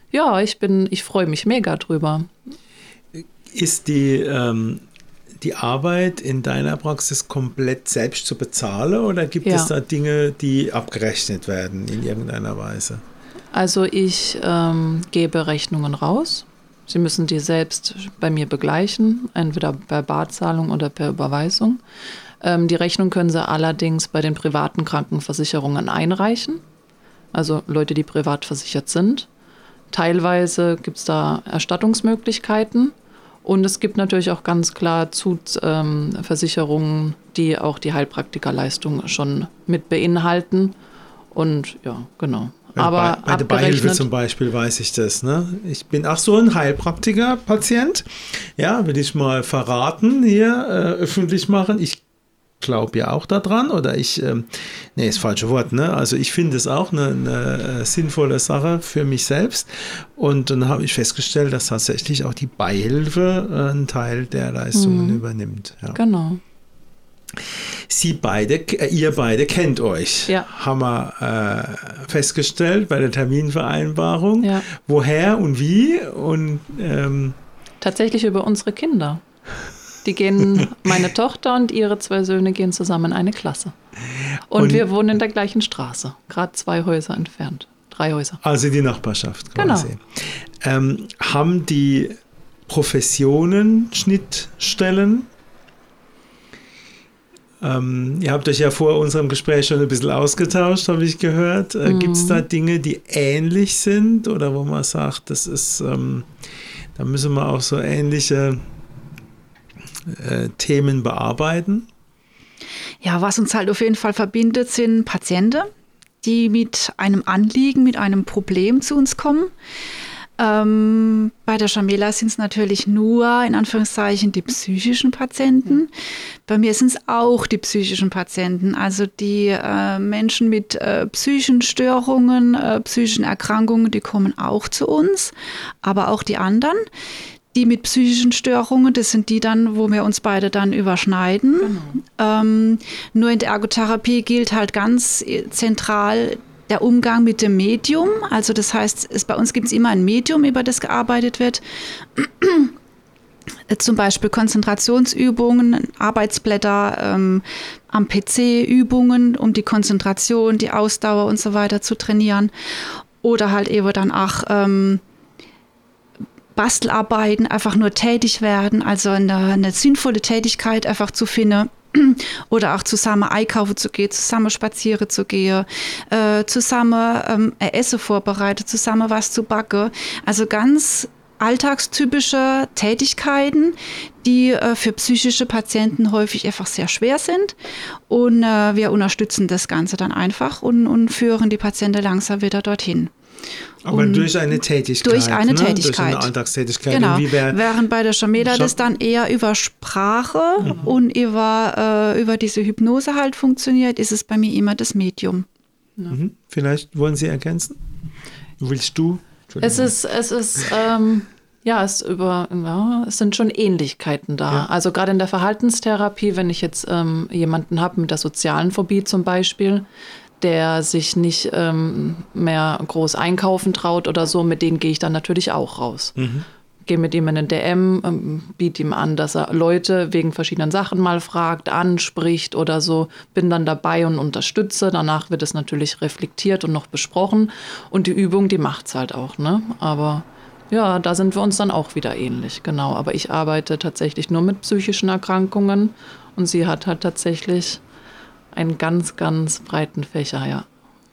Ja, ich bin, ich freue mich mega drüber. Ist die, ähm, die Arbeit in deiner Praxis komplett selbst zu bezahlen oder gibt Ja. es da Dinge, die abgerechnet werden in irgendeiner Weise? Also ich ähm, gebe Rechnungen raus. Sie müssen die selbst bei mir begleichen, entweder per Barzahlung oder per Überweisung. Ähm, die Rechnung können Sie allerdings bei den privaten Krankenversicherungen einreichen. Also Leute, die privat versichert sind. Teilweise gibt es da Erstattungsmöglichkeiten. Und es gibt natürlich auch ganz klar Zusatzversicherungen, ähm, die auch die Heilpraktikerleistung schon mit beinhalten. Und ja, genau. Aber bei, bei der Beihilfe abgerechnet- zum Beispiel weiß ich das. Ne? Ich bin auch so ein Heilpraktiker-Patient. Ja, will ich mal verraten, hier äh, öffentlich machen. Ich glaube ja auch daran oder ich, ähm, nee, ist das falsche Wort, ne? Also ich finde es auch eine, eine äh, sinnvolle Sache für mich selbst. Und dann habe ich festgestellt, dass tatsächlich auch die Beihilfe äh, einen Teil der Leistungen Mhm. übernimmt. Ja. Genau. Sie beide, äh, ihr beide kennt euch, Ja. haben wir äh, festgestellt bei der Terminvereinbarung. Ja. Woher und wie und ähm, Tatsächlich über unsere Kinder. Die gehen, meine Tochter und ihre zwei Söhne gehen zusammen in eine Klasse. Und, Und- wir wohnen in der gleichen Straße, gerade zwei Häuser entfernt. Drei Häuser. also die Nachbarschaft Genau. quasi. Ähm, haben die Professionen Schnittstellen? Ähm, ihr habt euch ja vor unserem Gespräch schon ein bisschen ausgetauscht, habe ich gehört. Äh, Mhm. Gibt es da Dinge, die ähnlich sind oder wo man sagt, das ist, ähm, da müssen wir auch so ähnliche äh, Themen bearbeiten? Ja, was uns halt auf jeden Fall verbindet, sind Patienten, die mit einem Anliegen, mit einem Problem zu uns kommen. Ähm, bei der Jamila sind es natürlich nur, in Anführungszeichen, die psychischen Patienten. Bei mir sind es auch die psychischen Patienten, also die äh, Menschen mit äh, psychischen Störungen, äh, psychischen Erkrankungen, die kommen auch zu uns, aber auch die anderen. Die mit psychischen Störungen, das sind die dann, wo wir uns beide dann überschneiden. Ähm, nur in der Ergotherapie gilt halt ganz zentral der Umgang mit dem Medium. Also das heißt, es, bei uns gibt es immer ein Medium, über das gearbeitet wird. Zum Beispiel Konzentrationsübungen, Arbeitsblätter, ähm, am P C Übungen, um die Konzentration, die Ausdauer und so weiter zu trainieren. Oder halt eben dann auch ähm, Bastelarbeiten, einfach nur tätig werden, also eine, eine sinnvolle Tätigkeit einfach zu finden. Oder auch zusammen einkaufen zu gehen, zusammen spazieren zu gehen, äh, zusammen ähm, ein Essen vorbereiten, zusammen was zu backen. Also ganz alltagstypische Tätigkeiten, die äh, für psychische Patienten häufig einfach sehr schwer sind. Und äh, wir unterstützen das Ganze dann einfach und, und führen die Patienten langsam wieder dorthin. Aber Und durch eine Tätigkeit. durch eine ne? Durch Tätigkeit. eine Alltagstätigkeit. Genau. Und wie wär, Während bei der Jamila Schau- das dann eher über Sprache Mhm. und über, äh, über diese Hypnose halt funktioniert, ist es bei mir immer das Medium. mhm. Vielleicht wollen Sie ergänzen? Willst du? Es ist, es ist, ähm, ja, es, über, ja, es sind schon Ähnlichkeiten da. Ja. Also gerade in der Verhaltenstherapie, wenn ich jetzt ähm, jemanden habe mit der sozialen Phobie zum Beispiel, der sich nicht ähm, mehr groß einkaufen traut oder so, mit denen gehe ich dann natürlich auch raus. Mhm. Gehe mit ihm in den D M, ähm, biete ihm an, dass er Leute wegen verschiedenen Sachen mal fragt, anspricht oder so, bin dann dabei und unterstütze. Danach wird es natürlich reflektiert und noch besprochen. Und die Übung, die macht es halt auch, ne? Aber ja, da sind wir uns dann auch wieder ähnlich, genau. Aber ich arbeite tatsächlich nur mit psychischen Erkrankungen und sie hat halt tatsächlich einen ganz, ganz breiten Fächer, ja.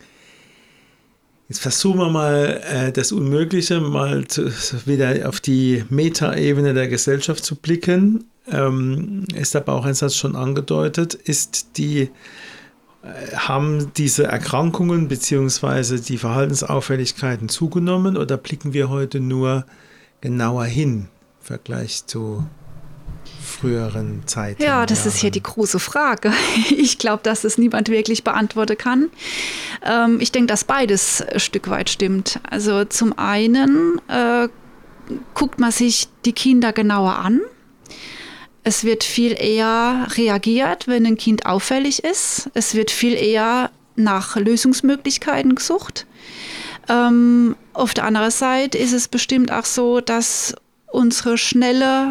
Jetzt versuchen wir mal äh, das Unmögliche, mal zu, wieder auf die Metaebene der Gesellschaft zu blicken. Ähm, ist der Baucheinsatz schon angedeutet? Ist die, äh, haben diese Erkrankungen bzw. die Verhaltensauffälligkeiten zugenommen oder blicken wir heute nur genauer hin im Vergleich zu früheren Zeiten? Ja, das ist hier die große Frage. Ich glaube, dass es niemand wirklich beantworten kann. Ähm, ich denke, dass beides ein Stück weit stimmt. Also zum einen äh, guckt man sich die Kinder genauer an. Es wird viel eher reagiert, wenn ein Kind auffällig ist. Es wird viel eher nach Lösungsmöglichkeiten gesucht. Ähm, auf der anderen Seite ist es bestimmt auch so, dass unsere schnelle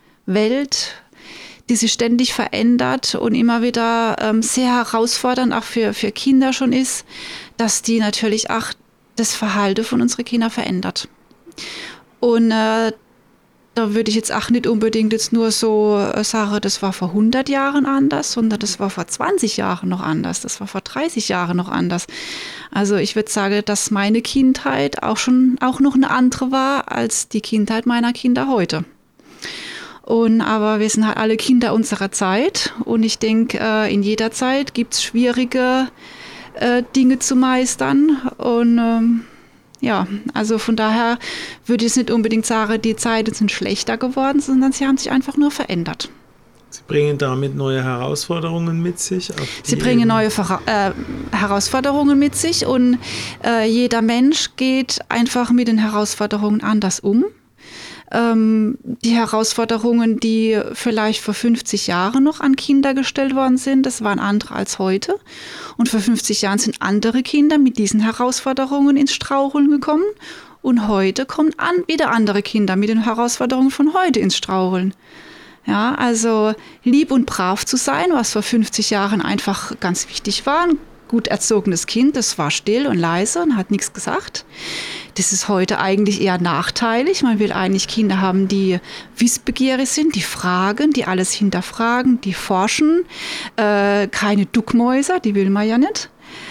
Welt, die sich ständig verändert und immer wieder ähm, sehr herausfordernd auch für, für Kinder schon ist, dass die natürlich auch das Verhalten von unseren Kindern verändert. Und äh, da würde ich jetzt auch nicht unbedingt jetzt nur so sagen, das war vor hundert Jahren anders, sondern das war vor zwanzig Jahren noch anders, das war vor dreißig Jahren noch anders. Also ich würde sagen, dass meine Kindheit auch schon auch noch eine andere war als die Kindheit meiner Kinder heute. Und aber wir sind halt alle Kinder unserer Zeit und ich denke, äh, in jeder Zeit gibt es schwierige äh, Dinge zu meistern und ähm, ja, also von daher würde ich es nicht unbedingt sagen, die Zeiten sind schlechter geworden, sondern sie haben sich einfach nur verändert. Sie bringen damit neue Herausforderungen mit sich? Sie bringen neue Ver- äh, Herausforderungen mit sich und äh, jeder Mensch geht einfach mit den Herausforderungen anders um. Ähm, die Herausforderungen, die vielleicht vor fünfzig Jahren noch an Kinder gestellt worden sind, das waren andere als heute. Und vor fünfzig Jahren sind andere Kinder mit diesen Herausforderungen ins Straucheln gekommen. Und heute kommen an, wieder andere Kinder mit den Herausforderungen von heute ins Straucheln. Ja, also lieb und brav zu sein, was vor fünfzig Jahren einfach ganz wichtig war. Ein gut erzogenes Kind, das war still und leise und hat nichts gesagt. Das ist heute eigentlich eher nachteilig. Man will eigentlich Kinder haben, die wissbegierig sind, die fragen, die alles hinterfragen, die forschen. Äh, keine Duckmäuser, die will man ja nicht.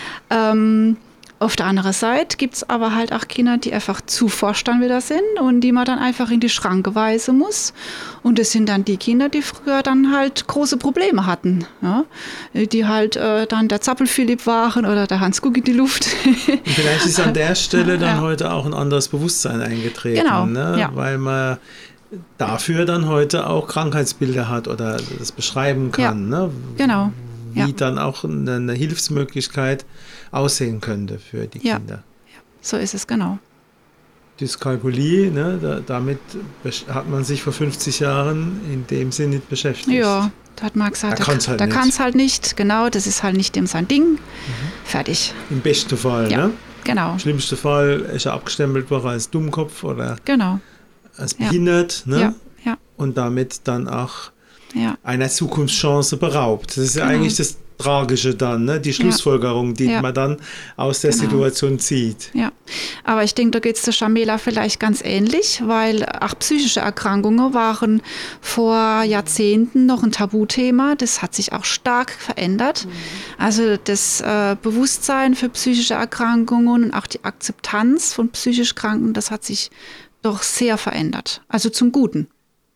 Ähm, auf der anderen Seite gibt es aber halt auch Kinder, die einfach zu forsch dann wieder sind und die man dann einfach in die Schranke weisen muss. Und das sind dann die Kinder, die früher dann halt große Probleme hatten. Ja? Die halt äh, dann der Zappel-Philipp waren oder der Hans-Guck in die Luft. Und vielleicht ist an der Stelle dann ja. heute auch ein anderes Bewusstsein eingetreten. Genau, Ne? ja. Weil man dafür dann heute auch Krankheitsbilder hat oder das beschreiben kann. Ja, ne? Genau. Wie Ja. dann auch eine, eine Hilfsmöglichkeit aussehen könnte für die Ja. Kinder. Ja, so ist es, genau. Dyskalkulie, ne, da, damit besch- hat man sich vor fünfzig Jahren in dem Sinn nicht beschäftigt. Ja, da hat man gesagt, Da kann's halt da nicht. kann es halt nicht. Genau, das ist halt nicht dem sein Ding. Mhm. Fertig. Im besten Fall, Ja. ne? Genau, Im schlimmsten Fall ist er abgestempelt worden als Dummkopf oder genau. als Ja. behindert, ne? Ja, ja, Und damit dann auch ja. einer Zukunftschance beraubt. Das ist ja Genau. eigentlich das Tragische dann, ne? Die Schlussfolgerung, die Ja. man dann aus der Genau. Situation zieht. Ja, aber ich denke, da geht es der Shamela vielleicht ganz ähnlich, weil auch psychische Erkrankungen waren vor Jahrzehnten noch ein Tabuthema. Das hat sich auch stark verändert. Also das äh, Bewusstsein für psychische Erkrankungen und auch die Akzeptanz von psychisch Kranken, das hat sich doch sehr verändert. Also zum Guten.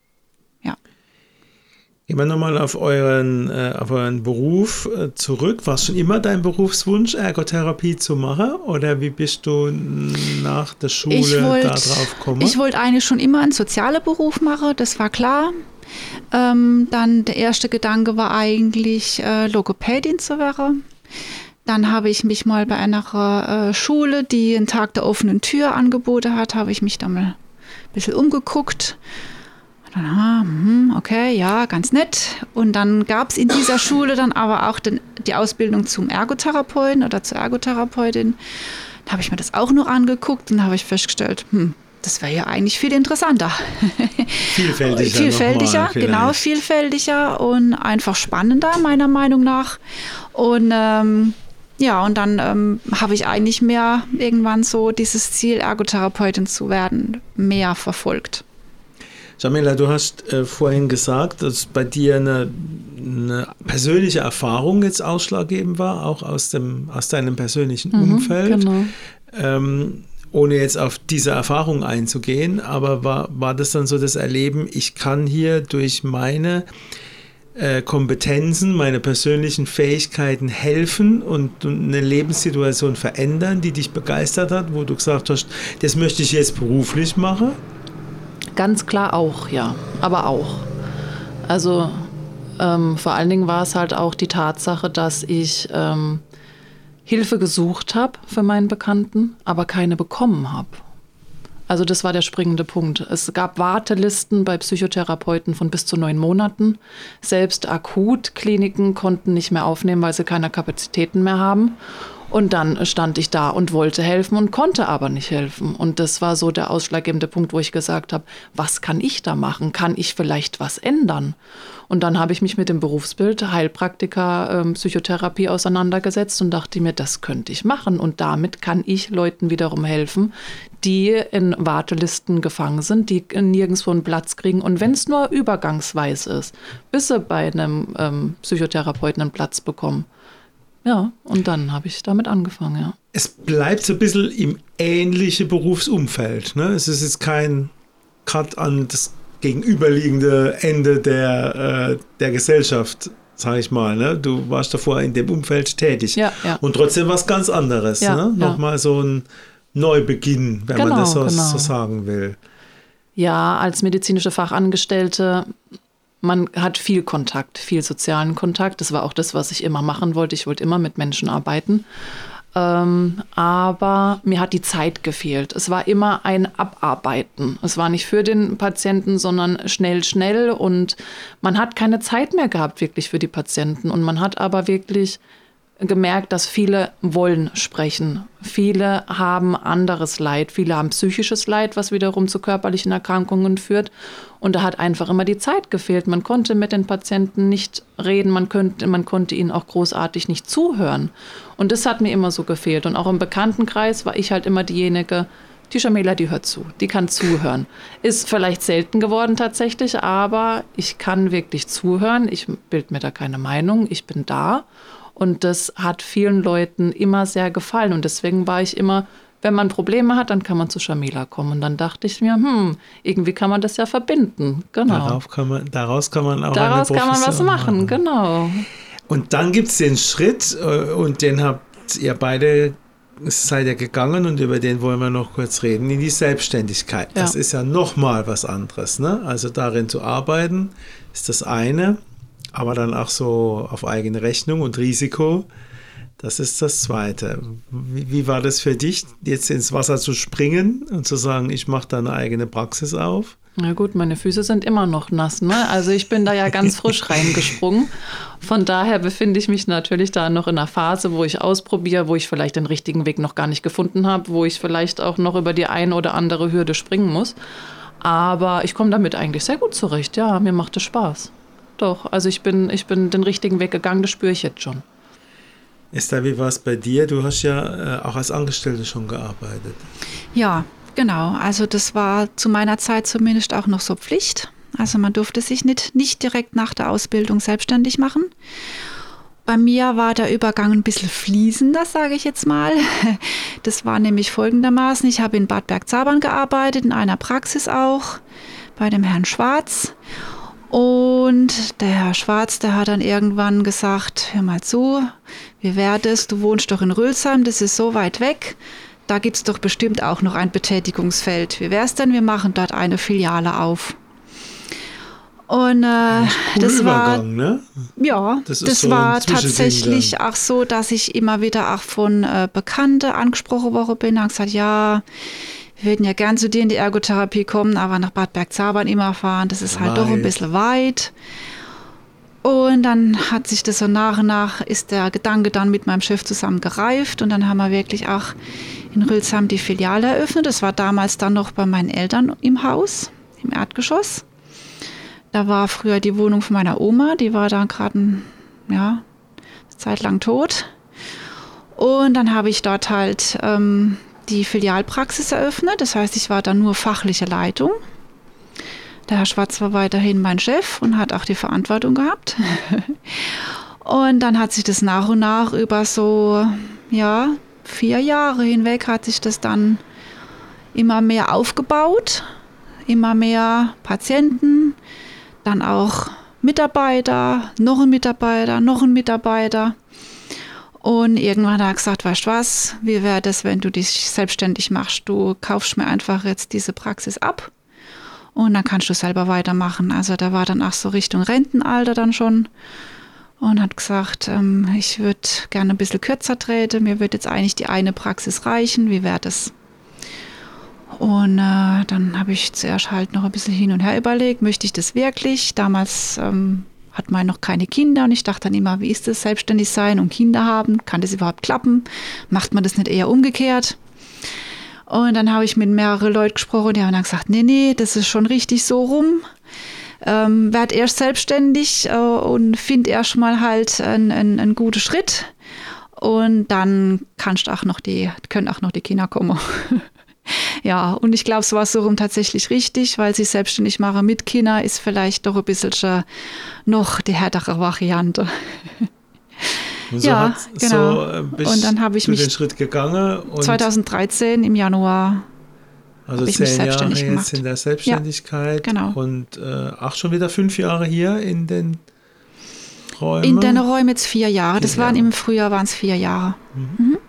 Gehen wir nochmal auf euren, äh, auf euren Beruf äh, zurück. War es schon immer dein Berufswunsch, Ergotherapie zu machen? Oder wie bist du nach der Schule Ich wollt- da drauf gekommen? Ich wollte eigentlich schon immer einen sozialen Beruf machen, das war klar. Ähm, dann der erste Gedanke war eigentlich, äh, Logopädin zu werden. Dann habe ich mich mal bei einer äh, Schule, die einen Tag der offenen Tür angeboten hat, habe ich mich da mal ein bisschen umgeguckt. Und dann, ah, hm, okay, ja, ganz nett. Und dann gab es in dieser Schule dann aber auch den, die Ausbildung zum Ergotherapeuten oder zur Ergotherapeutin. Da habe ich mir das auch noch angeguckt und habe ich festgestellt, hm, das wäre ja eigentlich viel interessanter. Vielfältiger. Vielfältiger, nochmal genau, vielleicht. vielfältiger und einfach spannender, meiner Meinung nach. Und ähm, ja, und dann ähm, habe ich eigentlich mehr irgendwann so dieses Ziel, Ergotherapeutin zu werden, mehr verfolgt. Shamela, du hast äh, vorhin gesagt, dass bei dir eine, eine persönliche Erfahrung jetzt ausschlaggebend war, auch aus, dem, aus deinem persönlichen Mhm, Umfeld. genau. Ähm, ohne jetzt auf diese Erfahrung einzugehen, aber war, war das dann so das Erleben, ich kann hier durch meine äh, Kompetenzen, meine persönlichen Fähigkeiten helfen und, und eine Lebenssituation verändern, die dich begeistert hat, wo du gesagt hast, das möchte ich jetzt beruflich machen? Ganz klar auch, ja, aber auch. Also ähm, vor allen Dingen war es halt auch die Tatsache, dass ich ähm, Hilfe gesucht habe für meinen Bekannten, aber keine bekommen habe. Also das war der springende Punkt. Es gab Wartelisten bei Psychotherapeuten von bis zu neun Monaten. Selbst Akutkliniken konnten nicht mehr aufnehmen, weil sie keine Kapazitäten mehr haben. Und dann stand ich da und wollte helfen und konnte aber nicht helfen. Und das war so der ausschlaggebende Punkt, wo ich gesagt habe, was kann ich da machen? Kann ich vielleicht was ändern? Und dann habe ich mich mit dem Berufsbild Heilpraktiker, ähm, Psychotherapie auseinandergesetzt und dachte mir, das könnte ich machen. Und damit kann ich Leuten wiederum helfen, die in Wartelisten gefangen sind, die nirgendwo einen Platz kriegen. Und wenn es nur übergangsweise ist, bis sie bei einem ähm, Psychotherapeuten einen Platz bekommen. Ja, und dann habe ich damit angefangen, ja. Es bleibt so ein bisschen im ähnlichen Berufsumfeld, ne? Es ist jetzt kein Cut an das gegenüberliegende Ende der, äh, der Gesellschaft, sage ich mal. Ne? Du warst davor in dem Umfeld tätig. Ja, ja. Und trotzdem was ganz anderes. Ja, ne? ja. Nochmal so ein Neubeginn, wenn genau, man das so, genau. so sagen will. Ja, als medizinische Fachangestellte, man hat viel Kontakt, viel sozialen Kontakt. Das war auch das, was ich immer machen wollte. Ich wollte immer mit Menschen arbeiten. Ähm, aber mir hat die Zeit gefehlt. Es war immer ein Abarbeiten. Es war nicht für den Patienten, sondern schnell, schnell. Und man hat keine Zeit mehr gehabt wirklich für die Patienten. Und man hat aber wirklich gemerkt, dass viele wollen sprechen. Viele haben anderes Leid. Viele haben psychisches Leid, was wiederum zu körperlichen Erkrankungen führt. Und da hat einfach immer die Zeit gefehlt. Man konnte mit den Patienten nicht reden. Man, könnte, man konnte ihnen auch großartig nicht zuhören. Und das hat mir immer so gefehlt. Und auch im Bekanntenkreis war ich halt immer diejenige, die Jamila, die hört zu, die kann zuhören. Ist vielleicht selten geworden tatsächlich, aber ich kann wirklich zuhören. Ich bilde mir da keine Meinung. Ich bin da. Und das hat vielen Leuten immer sehr gefallen. Und deswegen war ich immer, wenn man Probleme hat, dann kann man zu Jamila kommen. Und dann dachte ich mir, hm, irgendwie kann man das ja verbinden. Genau. Darauf kann man, daraus kann man auch Daraus eine kann man was machen, machen. genau. Und dann gibt es den Schritt, und den habt ihr beide, seid ihr gegangen, und über den wollen wir noch kurz reden, in die Selbstständigkeit. Ja. Das ist ja nochmal was anderes. Ne? Also darin zu arbeiten, ist das eine. Aber dann auch so auf eigene Rechnung und Risiko, das ist das Zweite. Wie, wie war das für dich, jetzt ins Wasser zu springen und zu sagen, ich mache da eine eigene Praxis auf? Na gut, meine Füße sind immer noch nass, ne? Also ich bin da ja ganz frisch reingesprungen. Von daher befinde ich mich natürlich da noch in einer Phase, wo ich ausprobiere, wo ich vielleicht den richtigen Weg noch gar nicht gefunden habe, wo ich vielleicht auch noch über die ein oder andere Hürde springen muss. Aber ich komme damit eigentlich sehr gut zurecht. Ja, mir macht es Spaß. Doch, also ich bin, ich bin den richtigen Weg gegangen, das spüre ich jetzt schon. Esther, wie war es bei dir? Du hast ja äh, auch als Angestellte schon gearbeitet. Ja, genau. Also das war zu meiner Zeit zumindest auch noch so Pflicht. Also man durfte sich nicht, nicht direkt nach der Ausbildung selbstständig machen. Bei mir war der Übergang ein bisschen fließender, sage ich jetzt mal. Das war nämlich folgendermaßen. Ich habe in Bad Bergzabern gearbeitet, in einer Praxis auch, bei dem Herrn Schwarz. Und der Herr Schwarz, der hat dann irgendwann gesagt, hör mal zu, wie wäre das, du wohnst doch in Rülsheim, das ist so weit weg, da gibt es doch bestimmt auch noch ein Betätigungsfeld. Wie wäre es denn, wir machen dort eine Filiale auf. Und äh, das war, ne? ja, das, das so war tatsächlich auch so, dass ich immer wieder auch von äh, Bekannten angesprochen worden bin, und gesagt, ja, wir würden ja gern zu dir in die Ergotherapie kommen, aber nach Bad Bergzabern immer fahren, das ist halt weit. Doch ein bisschen weit. Und dann hat sich das so nach und nach, ist der Gedanke dann mit meinem Chef zusammen gereift, und dann haben wir wirklich auch in Rülsheim die Filiale eröffnet. Das war damals dann noch bei meinen Eltern im Haus, im Erdgeschoss. Da war früher die Wohnung von meiner Oma, die war dann gerade ja, eine Zeit lang tot. Und dann habe ich dort halt ähm, die Filialpraxis eröffnet. Das heißt, ich war dann nur fachliche Leitung. Der Herr Schwarz war weiterhin mein Chef und hat auch die Verantwortung gehabt. Und dann hat sich das nach und nach über so, ja, vier Jahre hinweg hat sich das dann immer mehr aufgebaut. Immer mehr Patienten, dann auch Mitarbeiter, noch ein Mitarbeiter, noch ein Mitarbeiter. Und irgendwann hat er gesagt, weißt du was, wie wäre das, wenn du dich selbstständig machst? Du kaufst mir einfach jetzt diese Praxis ab und dann kannst du selber weitermachen. Also da war dann auch so Richtung Rentenalter dann schon und hat gesagt, ähm, ich würde gerne ein bisschen kürzer treten, mir wird jetzt eigentlich die eine Praxis reichen, wie wäre das? Und äh, dann habe ich zuerst halt noch ein bisschen hin und her überlegt, möchte ich das wirklich? Damals ähm, hat man noch keine Kinder und ich dachte dann immer, wie ist das, selbstständig sein und Kinder haben? Kann das überhaupt klappen? Macht man das nicht eher umgekehrt? Und dann habe ich mit mehreren Leuten gesprochen, die haben dann gesagt, nee, nee, das ist schon richtig so rum. Ähm, werd erst selbstständig äh, und find erst mal halt einen, einen, einen guten Schritt. Und dann kannst auch noch die, können auch noch die Kinder kommen. Ja, und ich glaube, es war so rum tatsächlich richtig, weil sie selbstständig machen mit Kindern ist vielleicht doch ein bisschen noch die härtere Variante. Und so ja, hat, genau. So bist und dann habe ich du mich den Schritt gegangen. Und zweitausenddreizehn im Januar also ich zehn mich selbstständig Jahre gemacht. jetzt in der Selbstständigkeit. Ja, genau. Und äh, auch schon wieder fünf Jahre hier in den Räumen. In den Räumen jetzt vier Jahre. Das vier waren Jahre. im Frühjahr waren es vier Jahre. Mhm. Mhm.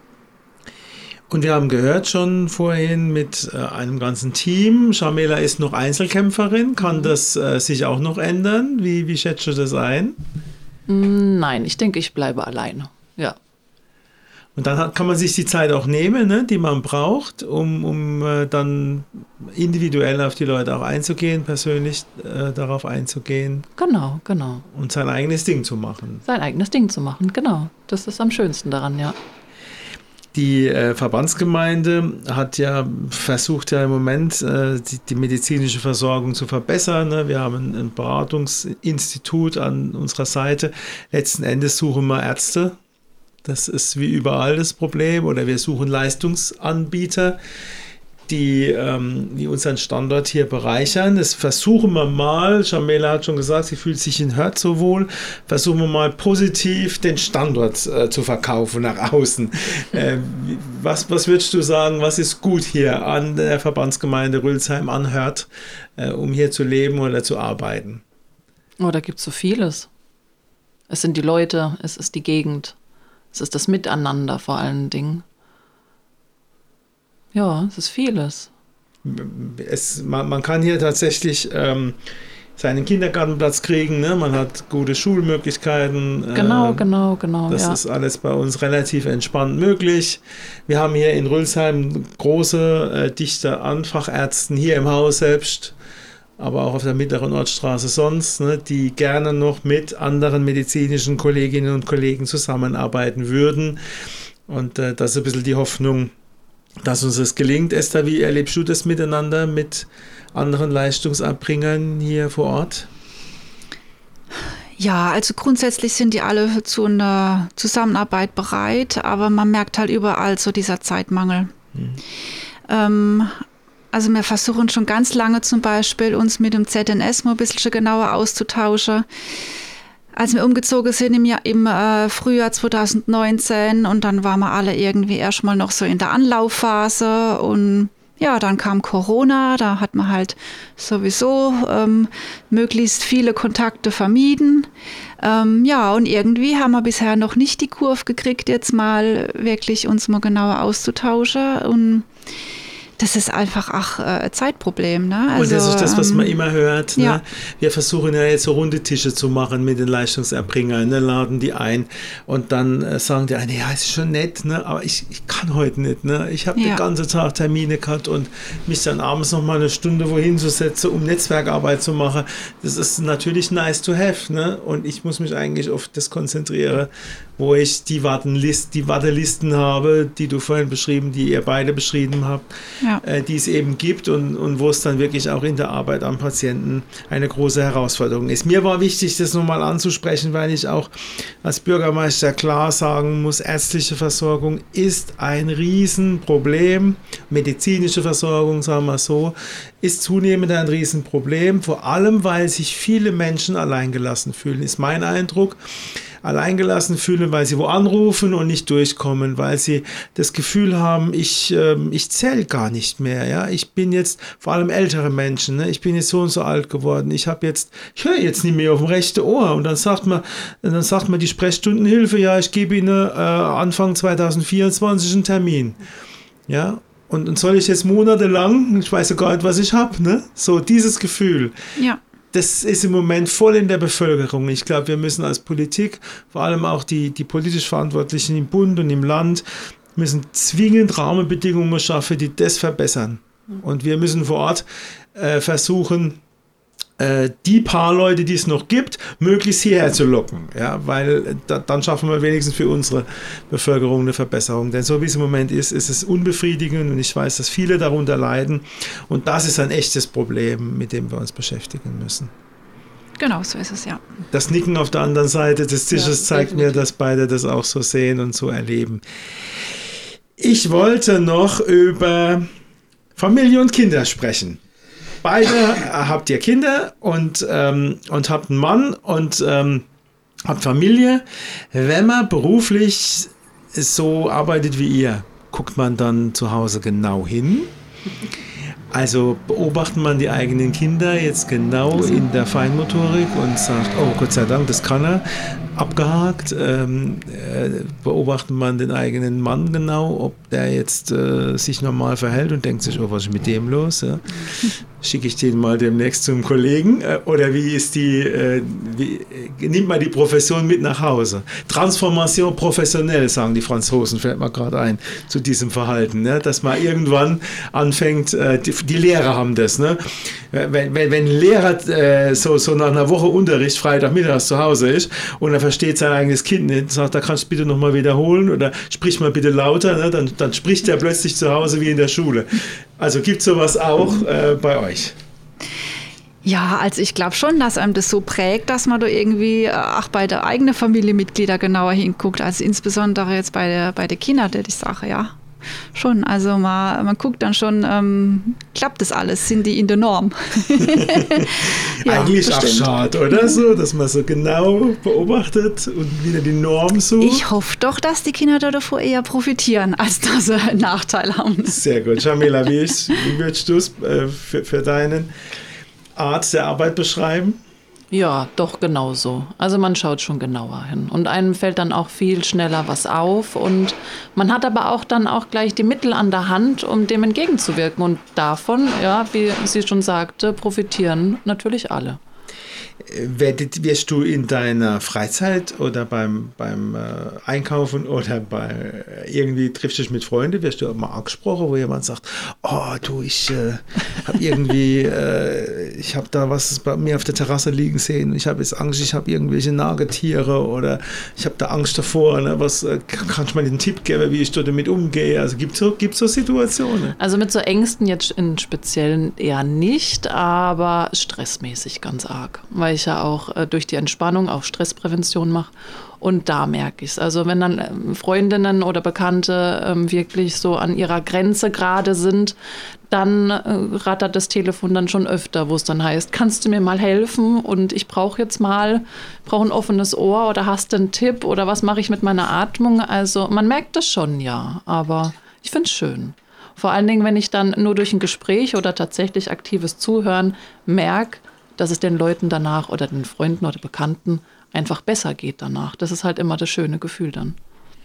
Und wir haben gehört schon vorhin mit äh, einem ganzen Team. Sharmila ist noch Einzelkämpferin. Kann das äh, sich auch noch ändern? Wie, wie schätzt du das ein? Nein, ich denke, ich bleibe alleine. Ja. Und dann hat, kann man sich die Zeit auch nehmen, ne, die man braucht, um, um äh, dann individuell auf die Leute auch einzugehen, persönlich äh, darauf einzugehen. Genau, genau. Und sein eigenes Ding zu machen. Sein eigenes Ding zu machen, genau. Das ist am schönsten daran, ja. Die äh, Verbandsgemeinde hat ja versucht, ja im Moment äh, die, die medizinische Versorgung zu verbessern. Ne? Wir haben ein, ein Beratungsinstitut an unserer Seite. Letzten Endes suchen wir Ärzte. Das ist wie überall das Problem. Oder wir suchen Leistungsanbieter, die, ähm, die unseren Standort hier bereichern. Das versuchen wir mal. Sharmila hat schon gesagt, sie fühlt sich in Hürth so wohl. Versuchen wir mal positiv den Standort äh, zu verkaufen nach außen. Äh, was, was würdest du sagen, was ist gut hier an der Verbandsgemeinde Rülsheim an Hürth, äh, um hier zu leben oder zu arbeiten? Oh, da gibt es so vieles. Es sind die Leute, es ist die Gegend, es ist das Miteinander vor allen Dingen. Ja, es ist vieles. Es, man, man kann hier tatsächlich ähm, seinen Kindergartenplatz kriegen, ne? Man hat gute Schulmöglichkeiten. Genau, äh, genau, genau. Das ja. ist alles bei uns relativ entspannt möglich. Wir haben hier in Rülsheim große äh, Dichte an Fachärzten hier im Haus selbst, aber auch auf der Mittleren Ortsstraße sonst, ne, die gerne noch mit anderen medizinischen Kolleginnen und Kollegen zusammenarbeiten würden. Und äh, das ist ein bisschen die Hoffnung, dass uns das gelingt. Esther, wie erlebst du das miteinander mit anderen Leistungserbringern hier vor Ort? Ja, also grundsätzlich sind die alle zu einer Zusammenarbeit bereit, aber man merkt halt überall so dieser Zeitmangel. Hm. Ähm, also wir versuchen schon ganz lange zum Beispiel, uns mit dem Z N S mal ein bisschen genauer auszutauschen. Als wir umgezogen sind im, Jahr, im äh, Frühjahr zwanzig neunzehn und dann waren wir alle irgendwie erstmal noch so in der Anlaufphase und ja, dann kam Corona, da hat man halt sowieso ähm, möglichst viele Kontakte vermieden. Ähm, ja, und irgendwie haben wir bisher noch nicht die Kurve gekriegt, jetzt mal wirklich uns mal genauer auszutauschen und das ist einfach auch äh, ein Zeitproblem. Ne? Also, und das ist das, was ähm, man immer hört. Ne? Ja. Wir versuchen ja jetzt so runde Tische zu machen mit den Leistungserbringern, ne? Laden die ein und dann äh, sagen die eine, ja, ist schon nett, ne? Aber ich, ich kann heute nicht. Ne? Ich habe Ja. den ganzen Tag Termine gehabt und mich dann abends noch mal eine Stunde wohin zu setzen, um Netzwerkarbeit zu machen. Das ist natürlich nice to have. Ne? Und ich muss mich eigentlich auf das konzentrieren, wo ich die, Wartenlist, die Wartelisten habe, die du vorhin beschrieben, die ihr beide beschrieben habt. Ja. Die es eben gibt und, und wo es dann wirklich auch in der Arbeit am Patienten eine große Herausforderung ist. Mir war wichtig, das nochmal anzusprechen, weil ich auch als Bürgermeister klar sagen muss, ärztliche Versorgung ist ein Riesenproblem. Medizinische Versorgung, sagen wir so, ist zunehmend ein Riesenproblem, vor allem, weil sich viele Menschen alleingelassen fühlen, ist mein Eindruck. Alleingelassen fühlen, weil sie wo anrufen und nicht durchkommen, weil sie das Gefühl haben, ich, äh, ich zähle gar nicht mehr. Ja? Ich bin jetzt, vor allem ältere Menschen, ne? Ich bin jetzt so und so alt geworden. Ich habe jetzt, ich höre jetzt nicht mehr auf dem rechten Ohr. Und dann sagt man, dann sagt man die Sprechstundenhilfe, ja, ich gebe Ihnen äh, Anfang zwanzig vierundzwanzig einen Termin. Ja. Und, und soll ich jetzt monatelang, ich weiß ja gar nicht, was ich habe, ne? So dieses Gefühl. Ja. Das ist im Moment voll in der Bevölkerung. Ich glaube, wir müssen als Politik, vor allem auch die, die politisch Verantwortlichen im Bund und im Land, müssen zwingend Rahmenbedingungen schaffen, die das verbessern. Und wir müssen vor Ort äh, versuchen, äh, die paar Leute, die es noch gibt, möglichst hierher zu locken. Ja, weil da, dann schaffen wir wenigstens für unsere Bevölkerung eine Verbesserung. Denn so wie es im Moment ist, ist es unbefriedigend und ich weiß, dass viele darunter leiden. Und das ist ein echtes Problem, mit dem wir uns beschäftigen müssen. Genau, so ist es, ja. Das Nicken auf der anderen Seite des Tisches ja, zeigt definitiv. mir, dass beide das auch so sehen und so erleben. Ich wollte noch über Familie und Kinder sprechen. Beide habt ihr Kinder und, ähm, und habt einen Mann und ähm, habt Familie. Wenn man beruflich so arbeitet wie ihr, guckt man dann zu Hause genau hin? Also beobachtet man die eigenen Kinder jetzt genau in der Feinmotorik und sagt, oh Gott sei Dank, das kann er, abgehakt. Ähm, äh, beobachtet man den eigenen Mann genau, ob der jetzt äh, sich normal verhält und denkt sich, oh, was ist mit dem los? Ja? Schicke ich den mal demnächst zum Kollegen? Äh, oder wie ist die, äh, wie, äh, nimmt man die Profession mit nach Hause? Transformation professionell, sagen die Franzosen, fällt mir gerade ein, zu diesem Verhalten. Ne? Dass man irgendwann anfängt, äh, die, die Lehrer haben das. Ne? Wenn, wenn, wenn ein Lehrer äh, so, so nach einer Woche Unterricht Freitagmittags zu Hause ist und er versteht sein eigenes Kind nicht, sagt, da kannst du bitte nochmal wiederholen oder sprich mal bitte lauter, ne? dann, dann spricht er plötzlich zu Hause wie in der Schule. Also gibt es sowas auch äh, bei euch? Ja, also ich glaube schon, dass einem das so prägt, dass man da irgendwie auch bei der eigenen Familienmitglieder genauer hinguckt, also insbesondere jetzt bei der, bei der Kinder, die Sache, ja. Schon, also man, man guckt dann schon, ähm, klappt das alles, sind die in der Norm? Ja, eigentlich auch schade, oder so, dass man so genau beobachtet und wieder die Norm sucht. Ich hoffe doch, dass die Kinder da davor eher profitieren, als dass sie einen Nachteil haben. Sehr gut. Jamila, wie, ist, wie würdest du es äh, für, für deinen Art der Arbeit beschreiben? Ja, doch genauso. Also man schaut schon genauer hin. Und einem fällt dann auch viel schneller was auf. Und man hat aber auch dann auch gleich die Mittel an der Hand, um dem entgegenzuwirken. Und davon, ja, wie sie schon sagte, profitieren natürlich alle. Wirst du in deiner Freizeit oder beim, beim äh, Einkaufen oder bei irgendwie triffst du dich mit Freunden, wirst du mal angesprochen, wo jemand sagt, oh du, ich äh, habe irgendwie, äh, ich habe da was bei mir auf der Terrasse liegen sehen, ich habe jetzt Angst, ich habe irgendwelche Nagetiere oder ich habe da Angst davor, ne? Was äh, kannst du mir einen Tipp geben, wie ich da damit umgehe? Also gibt es so, gibt's so Situationen? Also mit so Ängsten jetzt in Speziellen eher nicht, aber stressmäßig ganz arg, weil ich ja auch äh, durch die Entspannung auch Stressprävention mache und da merke ich es. Also wenn dann ähm, Freundinnen oder Bekannte ähm, wirklich so an ihrer Grenze gerade sind, dann äh, rattert das Telefon dann schon öfter, wo es dann heißt, kannst du mir mal helfen und ich brauche jetzt mal, brauche ein offenes Ohr oder hast du einen Tipp oder was mache ich mit meiner Atmung? Also man merkt das schon, ja, aber ich finde es schön. Vor allen Dingen, wenn ich dann nur durch ein Gespräch oder tatsächlich aktives Zuhören merke, dass es den Leuten danach oder den Freunden oder Bekannten einfach besser geht danach. Das ist halt immer das schöne Gefühl dann.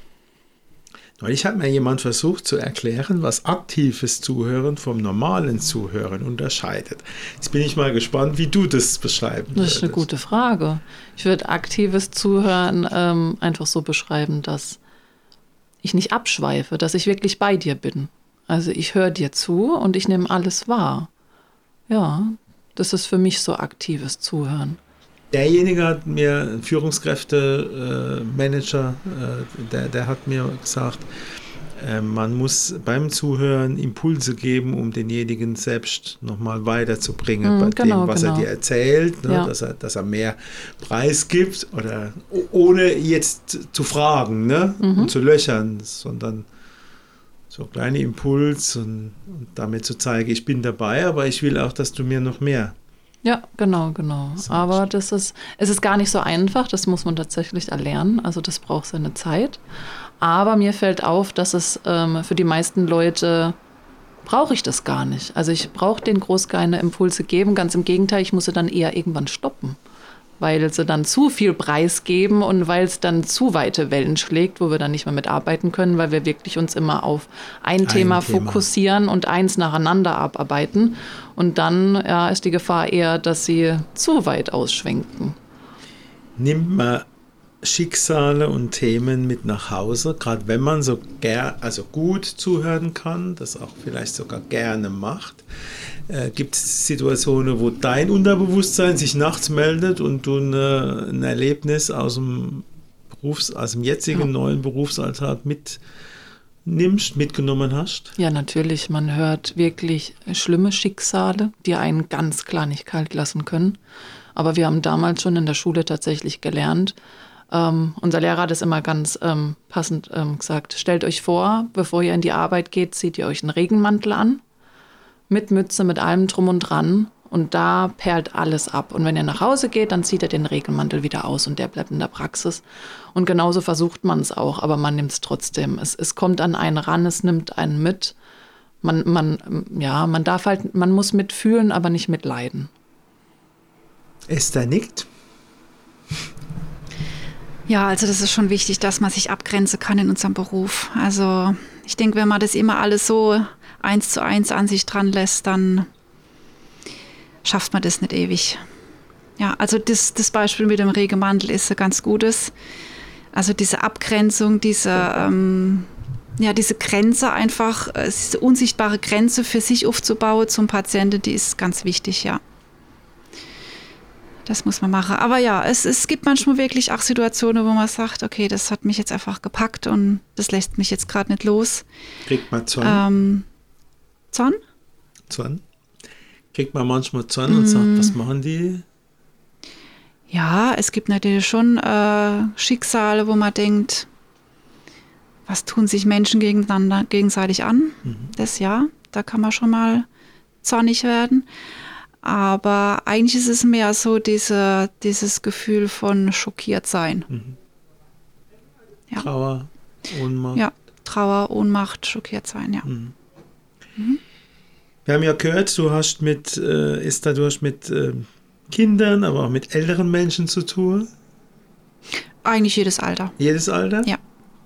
Neulich hat mir jemand versucht zu erklären, was aktives Zuhören vom normalen Zuhören unterscheidet. Jetzt bin ich mal gespannt, wie du das beschreiben würdest. Das ist eine gute Frage. Ich würde aktives Zuhören ähm, einfach so beschreiben, dass ich nicht abschweife, dass ich wirklich bei dir bin. Also ich höre dir zu und ich nehme alles wahr. Ja, das ist für mich so aktives Zuhören. Derjenige hat mir, ein Führungskräfte-Manager, äh, der, der hat mir gesagt, äh, man muss beim Zuhören Impulse geben, um denjenigen selbst nochmal weiterzubringen, mm, bei genau, dem, was genau. er dir erzählt, ne? ja. dass, er, dass er mehr Preis gibt, oder ohne jetzt zu fragen, ne? mhm. und zu löchern, sondern so kleine Impuls und, und damit zu zeigen, ich bin dabei, aber ich will auch, dass du mir noch mehr. Ja, genau, genau. So. Aber das ist, es ist gar nicht so einfach, das muss man tatsächlich erlernen, also das braucht seine Zeit. Aber mir fällt auf, dass es ähm, für die meisten Leute, brauche ich das gar nicht. Also ich brauche denen groß keine Impulse geben, ganz im Gegenteil, ich muss sie dann eher irgendwann stoppen. Weil sie dann zu viel Preis geben und weil es dann zu weite Wellen schlägt, wo wir dann nicht mehr mitarbeiten können, weil wir wirklich uns immer auf ein, ein Thema, Thema fokussieren und eins nacheinander abarbeiten. Und dann ja, ist die Gefahr eher, dass sie zu weit ausschwenken. Nimmt man Schicksale und Themen mit nach Hause, gerade wenn man so ger- also gut zuhören kann, das auch vielleicht sogar gerne macht, Äh, gibt es Situationen, wo dein Unterbewusstsein sich nachts meldet und du eine, ein Erlebnis aus dem, Berufs-, aus dem jetzigen, ja. neuen Berufsalltag mitnimmst, mitgenommen hast? Ja, natürlich. Man hört wirklich schlimme Schicksale, die einen ganz klar nicht kalt lassen können. Aber wir haben damals schon in der Schule tatsächlich gelernt, ähm, unser Lehrer hat es immer ganz ähm, passend ähm, gesagt, stellt euch vor, bevor ihr in die Arbeit geht, zieht ihr euch einen Regenmantel an. Mit Mütze, mit allem drum und dran und da perlt alles ab. Und wenn ihr nach Hause geht, dann zieht ihr den Regenmantel wieder aus und der bleibt in der Praxis. Und genauso versucht man es auch, aber man nimmt es trotzdem. Es, es kommt an einen ran, es nimmt einen mit. Man, man, ja, man darf halt, man muss mitfühlen, aber nicht mitleiden. Esther nickt. Ja, also das ist schon wichtig, dass man sich abgrenzen kann in unserem Beruf. Also ich denke, wenn man das immer alles so eins zu eins an sich dran lässt, dann schafft man das nicht ewig. Ja, also das, das Beispiel mit dem Regenmantel ist ein ganz gutes. Also diese Abgrenzung, diese, ähm, ja, diese Grenze einfach, diese unsichtbare Grenze für sich aufzubauen zum Patienten, die ist ganz wichtig, ja. Das muss man machen. Aber ja, es, es gibt manchmal wirklich auch Situationen, wo man sagt, okay, das hat mich jetzt einfach gepackt und das lässt mich jetzt gerade nicht los. Kriegt man Zorn? Ähm, Zorn? Zorn? Kriegt man manchmal Zorn mm. und sagt, was machen die? Ja, es gibt natürlich schon äh, Schicksale, wo man denkt, was tun sich Menschen gegeneinander, gegenseitig an? Mhm. Das ja, da kann man schon mal zornig werden. Aber eigentlich ist es mehr so diese, dieses Gefühl von schockiert sein. Mhm. Ja. Trauer, Ohnmacht. Ja, Trauer, Ohnmacht, schockiert sein, ja. Mhm. Mhm. Wir haben ja gehört, du hast mit, äh, Esther, du hast mit äh, Kindern, aber auch mit älteren Menschen zu tun. Eigentlich jedes Alter. Jedes Alter? Ja.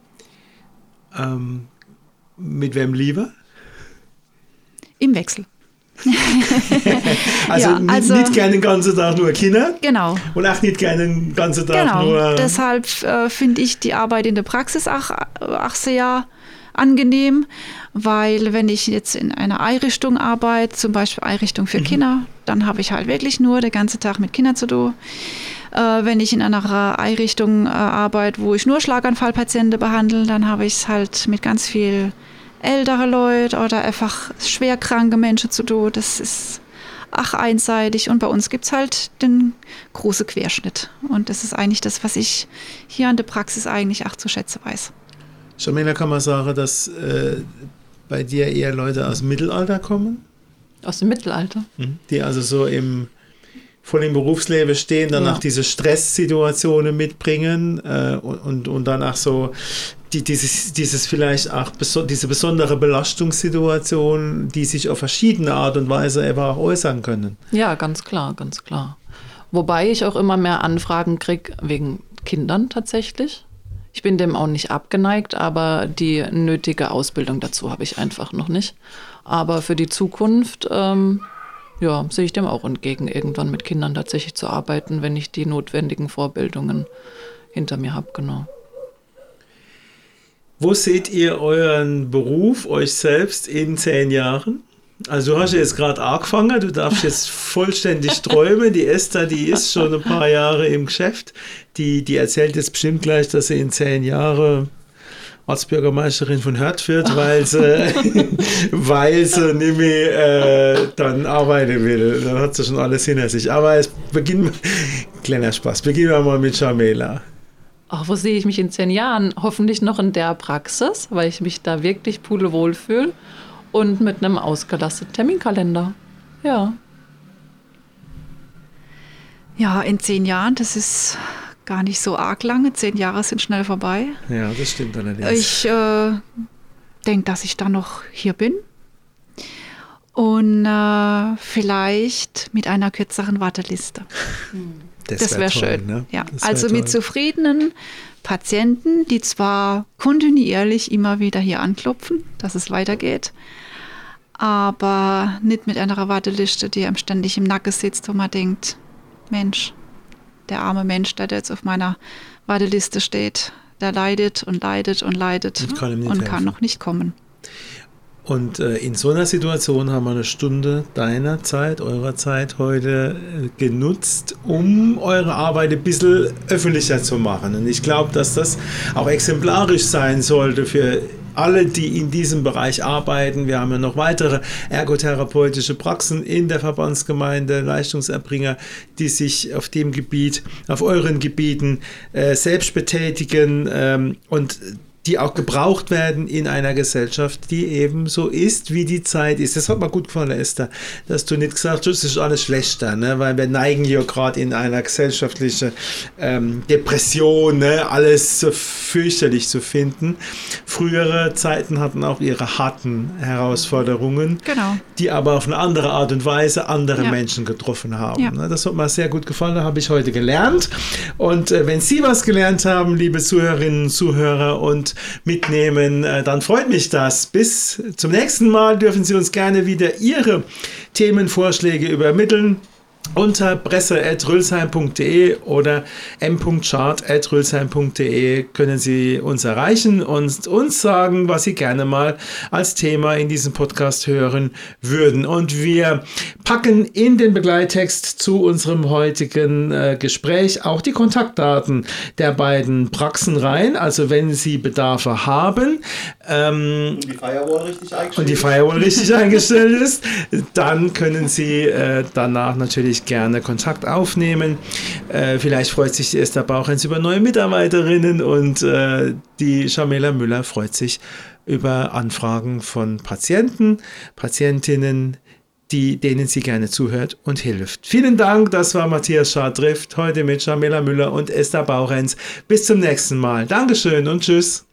Ähm, mit wem lieber? Im Wechsel. also, ja, also nicht gerne den ganzen Tag nur Kinder. Genau. Und auch nicht gerne den ganzen Tag genau. nur... Deshalb äh, finde ich die Arbeit in der Praxis auch, auch sehr angenehm, weil wenn ich jetzt in einer Einrichtung arbeite, zum Beispiel Einrichtung für mhm. Kinder, dann habe ich halt wirklich nur den ganzen Tag mit Kindern zu tun. Äh, wenn ich in einer Einrichtung äh, arbeite, wo ich nur Schlaganfallpatienten behandle, dann habe ich es halt mit ganz viel ältere Leute oder einfach schwerkranke Menschen zu tun. Das ist ach einseitig und bei uns gibt es halt den großen Querschnitt. Und das ist eigentlich das, was ich hier an der Praxis eigentlich auch zu schätzen weiß. Jamila, kann man sagen, dass äh, bei dir eher Leute aus dem Mittelalter kommen? Aus dem Mittelalter? Die also so im voll im Berufsleben stehen, danach ja. diese Stresssituationen mitbringen äh, und, und, und danach so die, dieses, dieses vielleicht auch beso- diese besondere Belastungssituation, die sich auf verschiedene Art und Weise eben auch äußern können. Ja, ganz klar, ganz klar. Wobei ich auch immer mehr Anfragen kriege wegen Kindern tatsächlich. Ich bin dem auch nicht abgeneigt, aber die nötige Ausbildung dazu habe ich einfach noch nicht. Aber für die Zukunft ähm, ja, sehe ich dem auch entgegen, irgendwann mit Kindern tatsächlich zu arbeiten, wenn ich die notwendigen Vorbildungen hinter mir habe, genau. Wo seht ihr euren Beruf, euch selbst in zehn Jahren? Also du hast ja jetzt gerade angefangen, du darfst jetzt vollständig träumen. Die Esther, die ist schon ein paar Jahre im Geschäft. Die, die erzählt jetzt bestimmt gleich, dass sie in zehn Jahren Ortsbürgermeisterin von Hürth wird, weil sie, weil sie nicht mehr äh, dann arbeiten will. Dann hat sie schon alles hinter sich. Aber es beginnt, kleiner Spaß, beginnen wir mal mit Jamila. Ach, wo sehe ich mich in zehn Jahren? Hoffentlich noch in der Praxis, weil ich mich da wirklich pudelwohl fühle. Und mit einem ausgelasteten Terminkalender. Ja. Ja, in zehn Jahren, das ist gar nicht so arg lange. Zehn Jahre sind schnell vorbei. Ja, das stimmt allerdings. Ich äh, denke, dass ich dann noch hier bin. Und äh, vielleicht mit einer kürzeren Warteliste. Das, das wäre wär schön. Ne? Ja. Das wär also toll. mit zufriedenen Patienten, die zwar kontinuierlich immer wieder hier anklopfen, dass es weitergeht, aber nicht mit einer Warteliste, die einem ständig im Nacken sitzt, wo man denkt, Mensch, der arme Mensch, der jetzt auf meiner Warteliste steht, der leidet und leidet und leidet kann und helfen. Kann noch nicht kommen. Und äh, in so einer Situation haben wir eine Stunde deiner Zeit, eurer Zeit heute äh, genutzt, um eure Arbeit ein bisschen öffentlicher zu machen. Und ich glaube, dass das auch exemplarisch sein sollte für alle, die in diesem Bereich arbeiten. Wir haben ja noch weitere ergotherapeutische Praxen in der Verbandsgemeinde, Leistungserbringer, die sich auf dem Gebiet, auf euren Gebieten äh, selbst betätigen ähm, und die auch gebraucht werden in einer Gesellschaft, die eben so ist, wie die Zeit ist. Das hat mir gut gefallen, Esther, dass du nicht gesagt hast, das ist alles schlechter, ne? Weil wir neigen ja gerade in einer gesellschaftlichen ähm, Depression, ne? Alles so fürchterlich zu finden. Frühere Zeiten hatten auch ihre harten Herausforderungen, genau. die aber auf eine andere Art und Weise andere ja. Menschen getroffen haben. Ja. Ne? Das hat mir sehr gut gefallen, da habe ich heute gelernt. Und äh, wenn Sie was gelernt haben, liebe Zuhörerinnen und Zuhörer, und mitnehmen, dann freut mich das. Bis zum nächsten Mal dürfen Sie uns gerne wieder Ihre Themenvorschläge übermitteln unter presse at rülsheim punkt de oder m punkt chart at rülsheim punkt de können Sie uns erreichen und uns sagen, was Sie gerne mal als Thema in diesem Podcast hören würden. Und wir packen in den Begleittext zu unserem heutigen äh, Gespräch auch die Kontaktdaten der beiden Praxen rein. Also wenn Sie Bedarfe haben ähm, und die Firewall richtig eingestellt und die Firewall richtig eingestellt ist, dann können Sie äh, danach natürlich gerne Kontakt aufnehmen. Äh, vielleicht freut sich die Esther Bauchens über neue Mitarbeiterinnen und äh, die Jamela Müller freut sich über Anfragen von Patienten, Patientinnen, die, denen sie gerne zuhört und hilft. Vielen Dank, das war Matthias Schad trifft, heute mit Jamela Müller und Esther Bauchens. Bis zum nächsten Mal. Dankeschön und tschüss.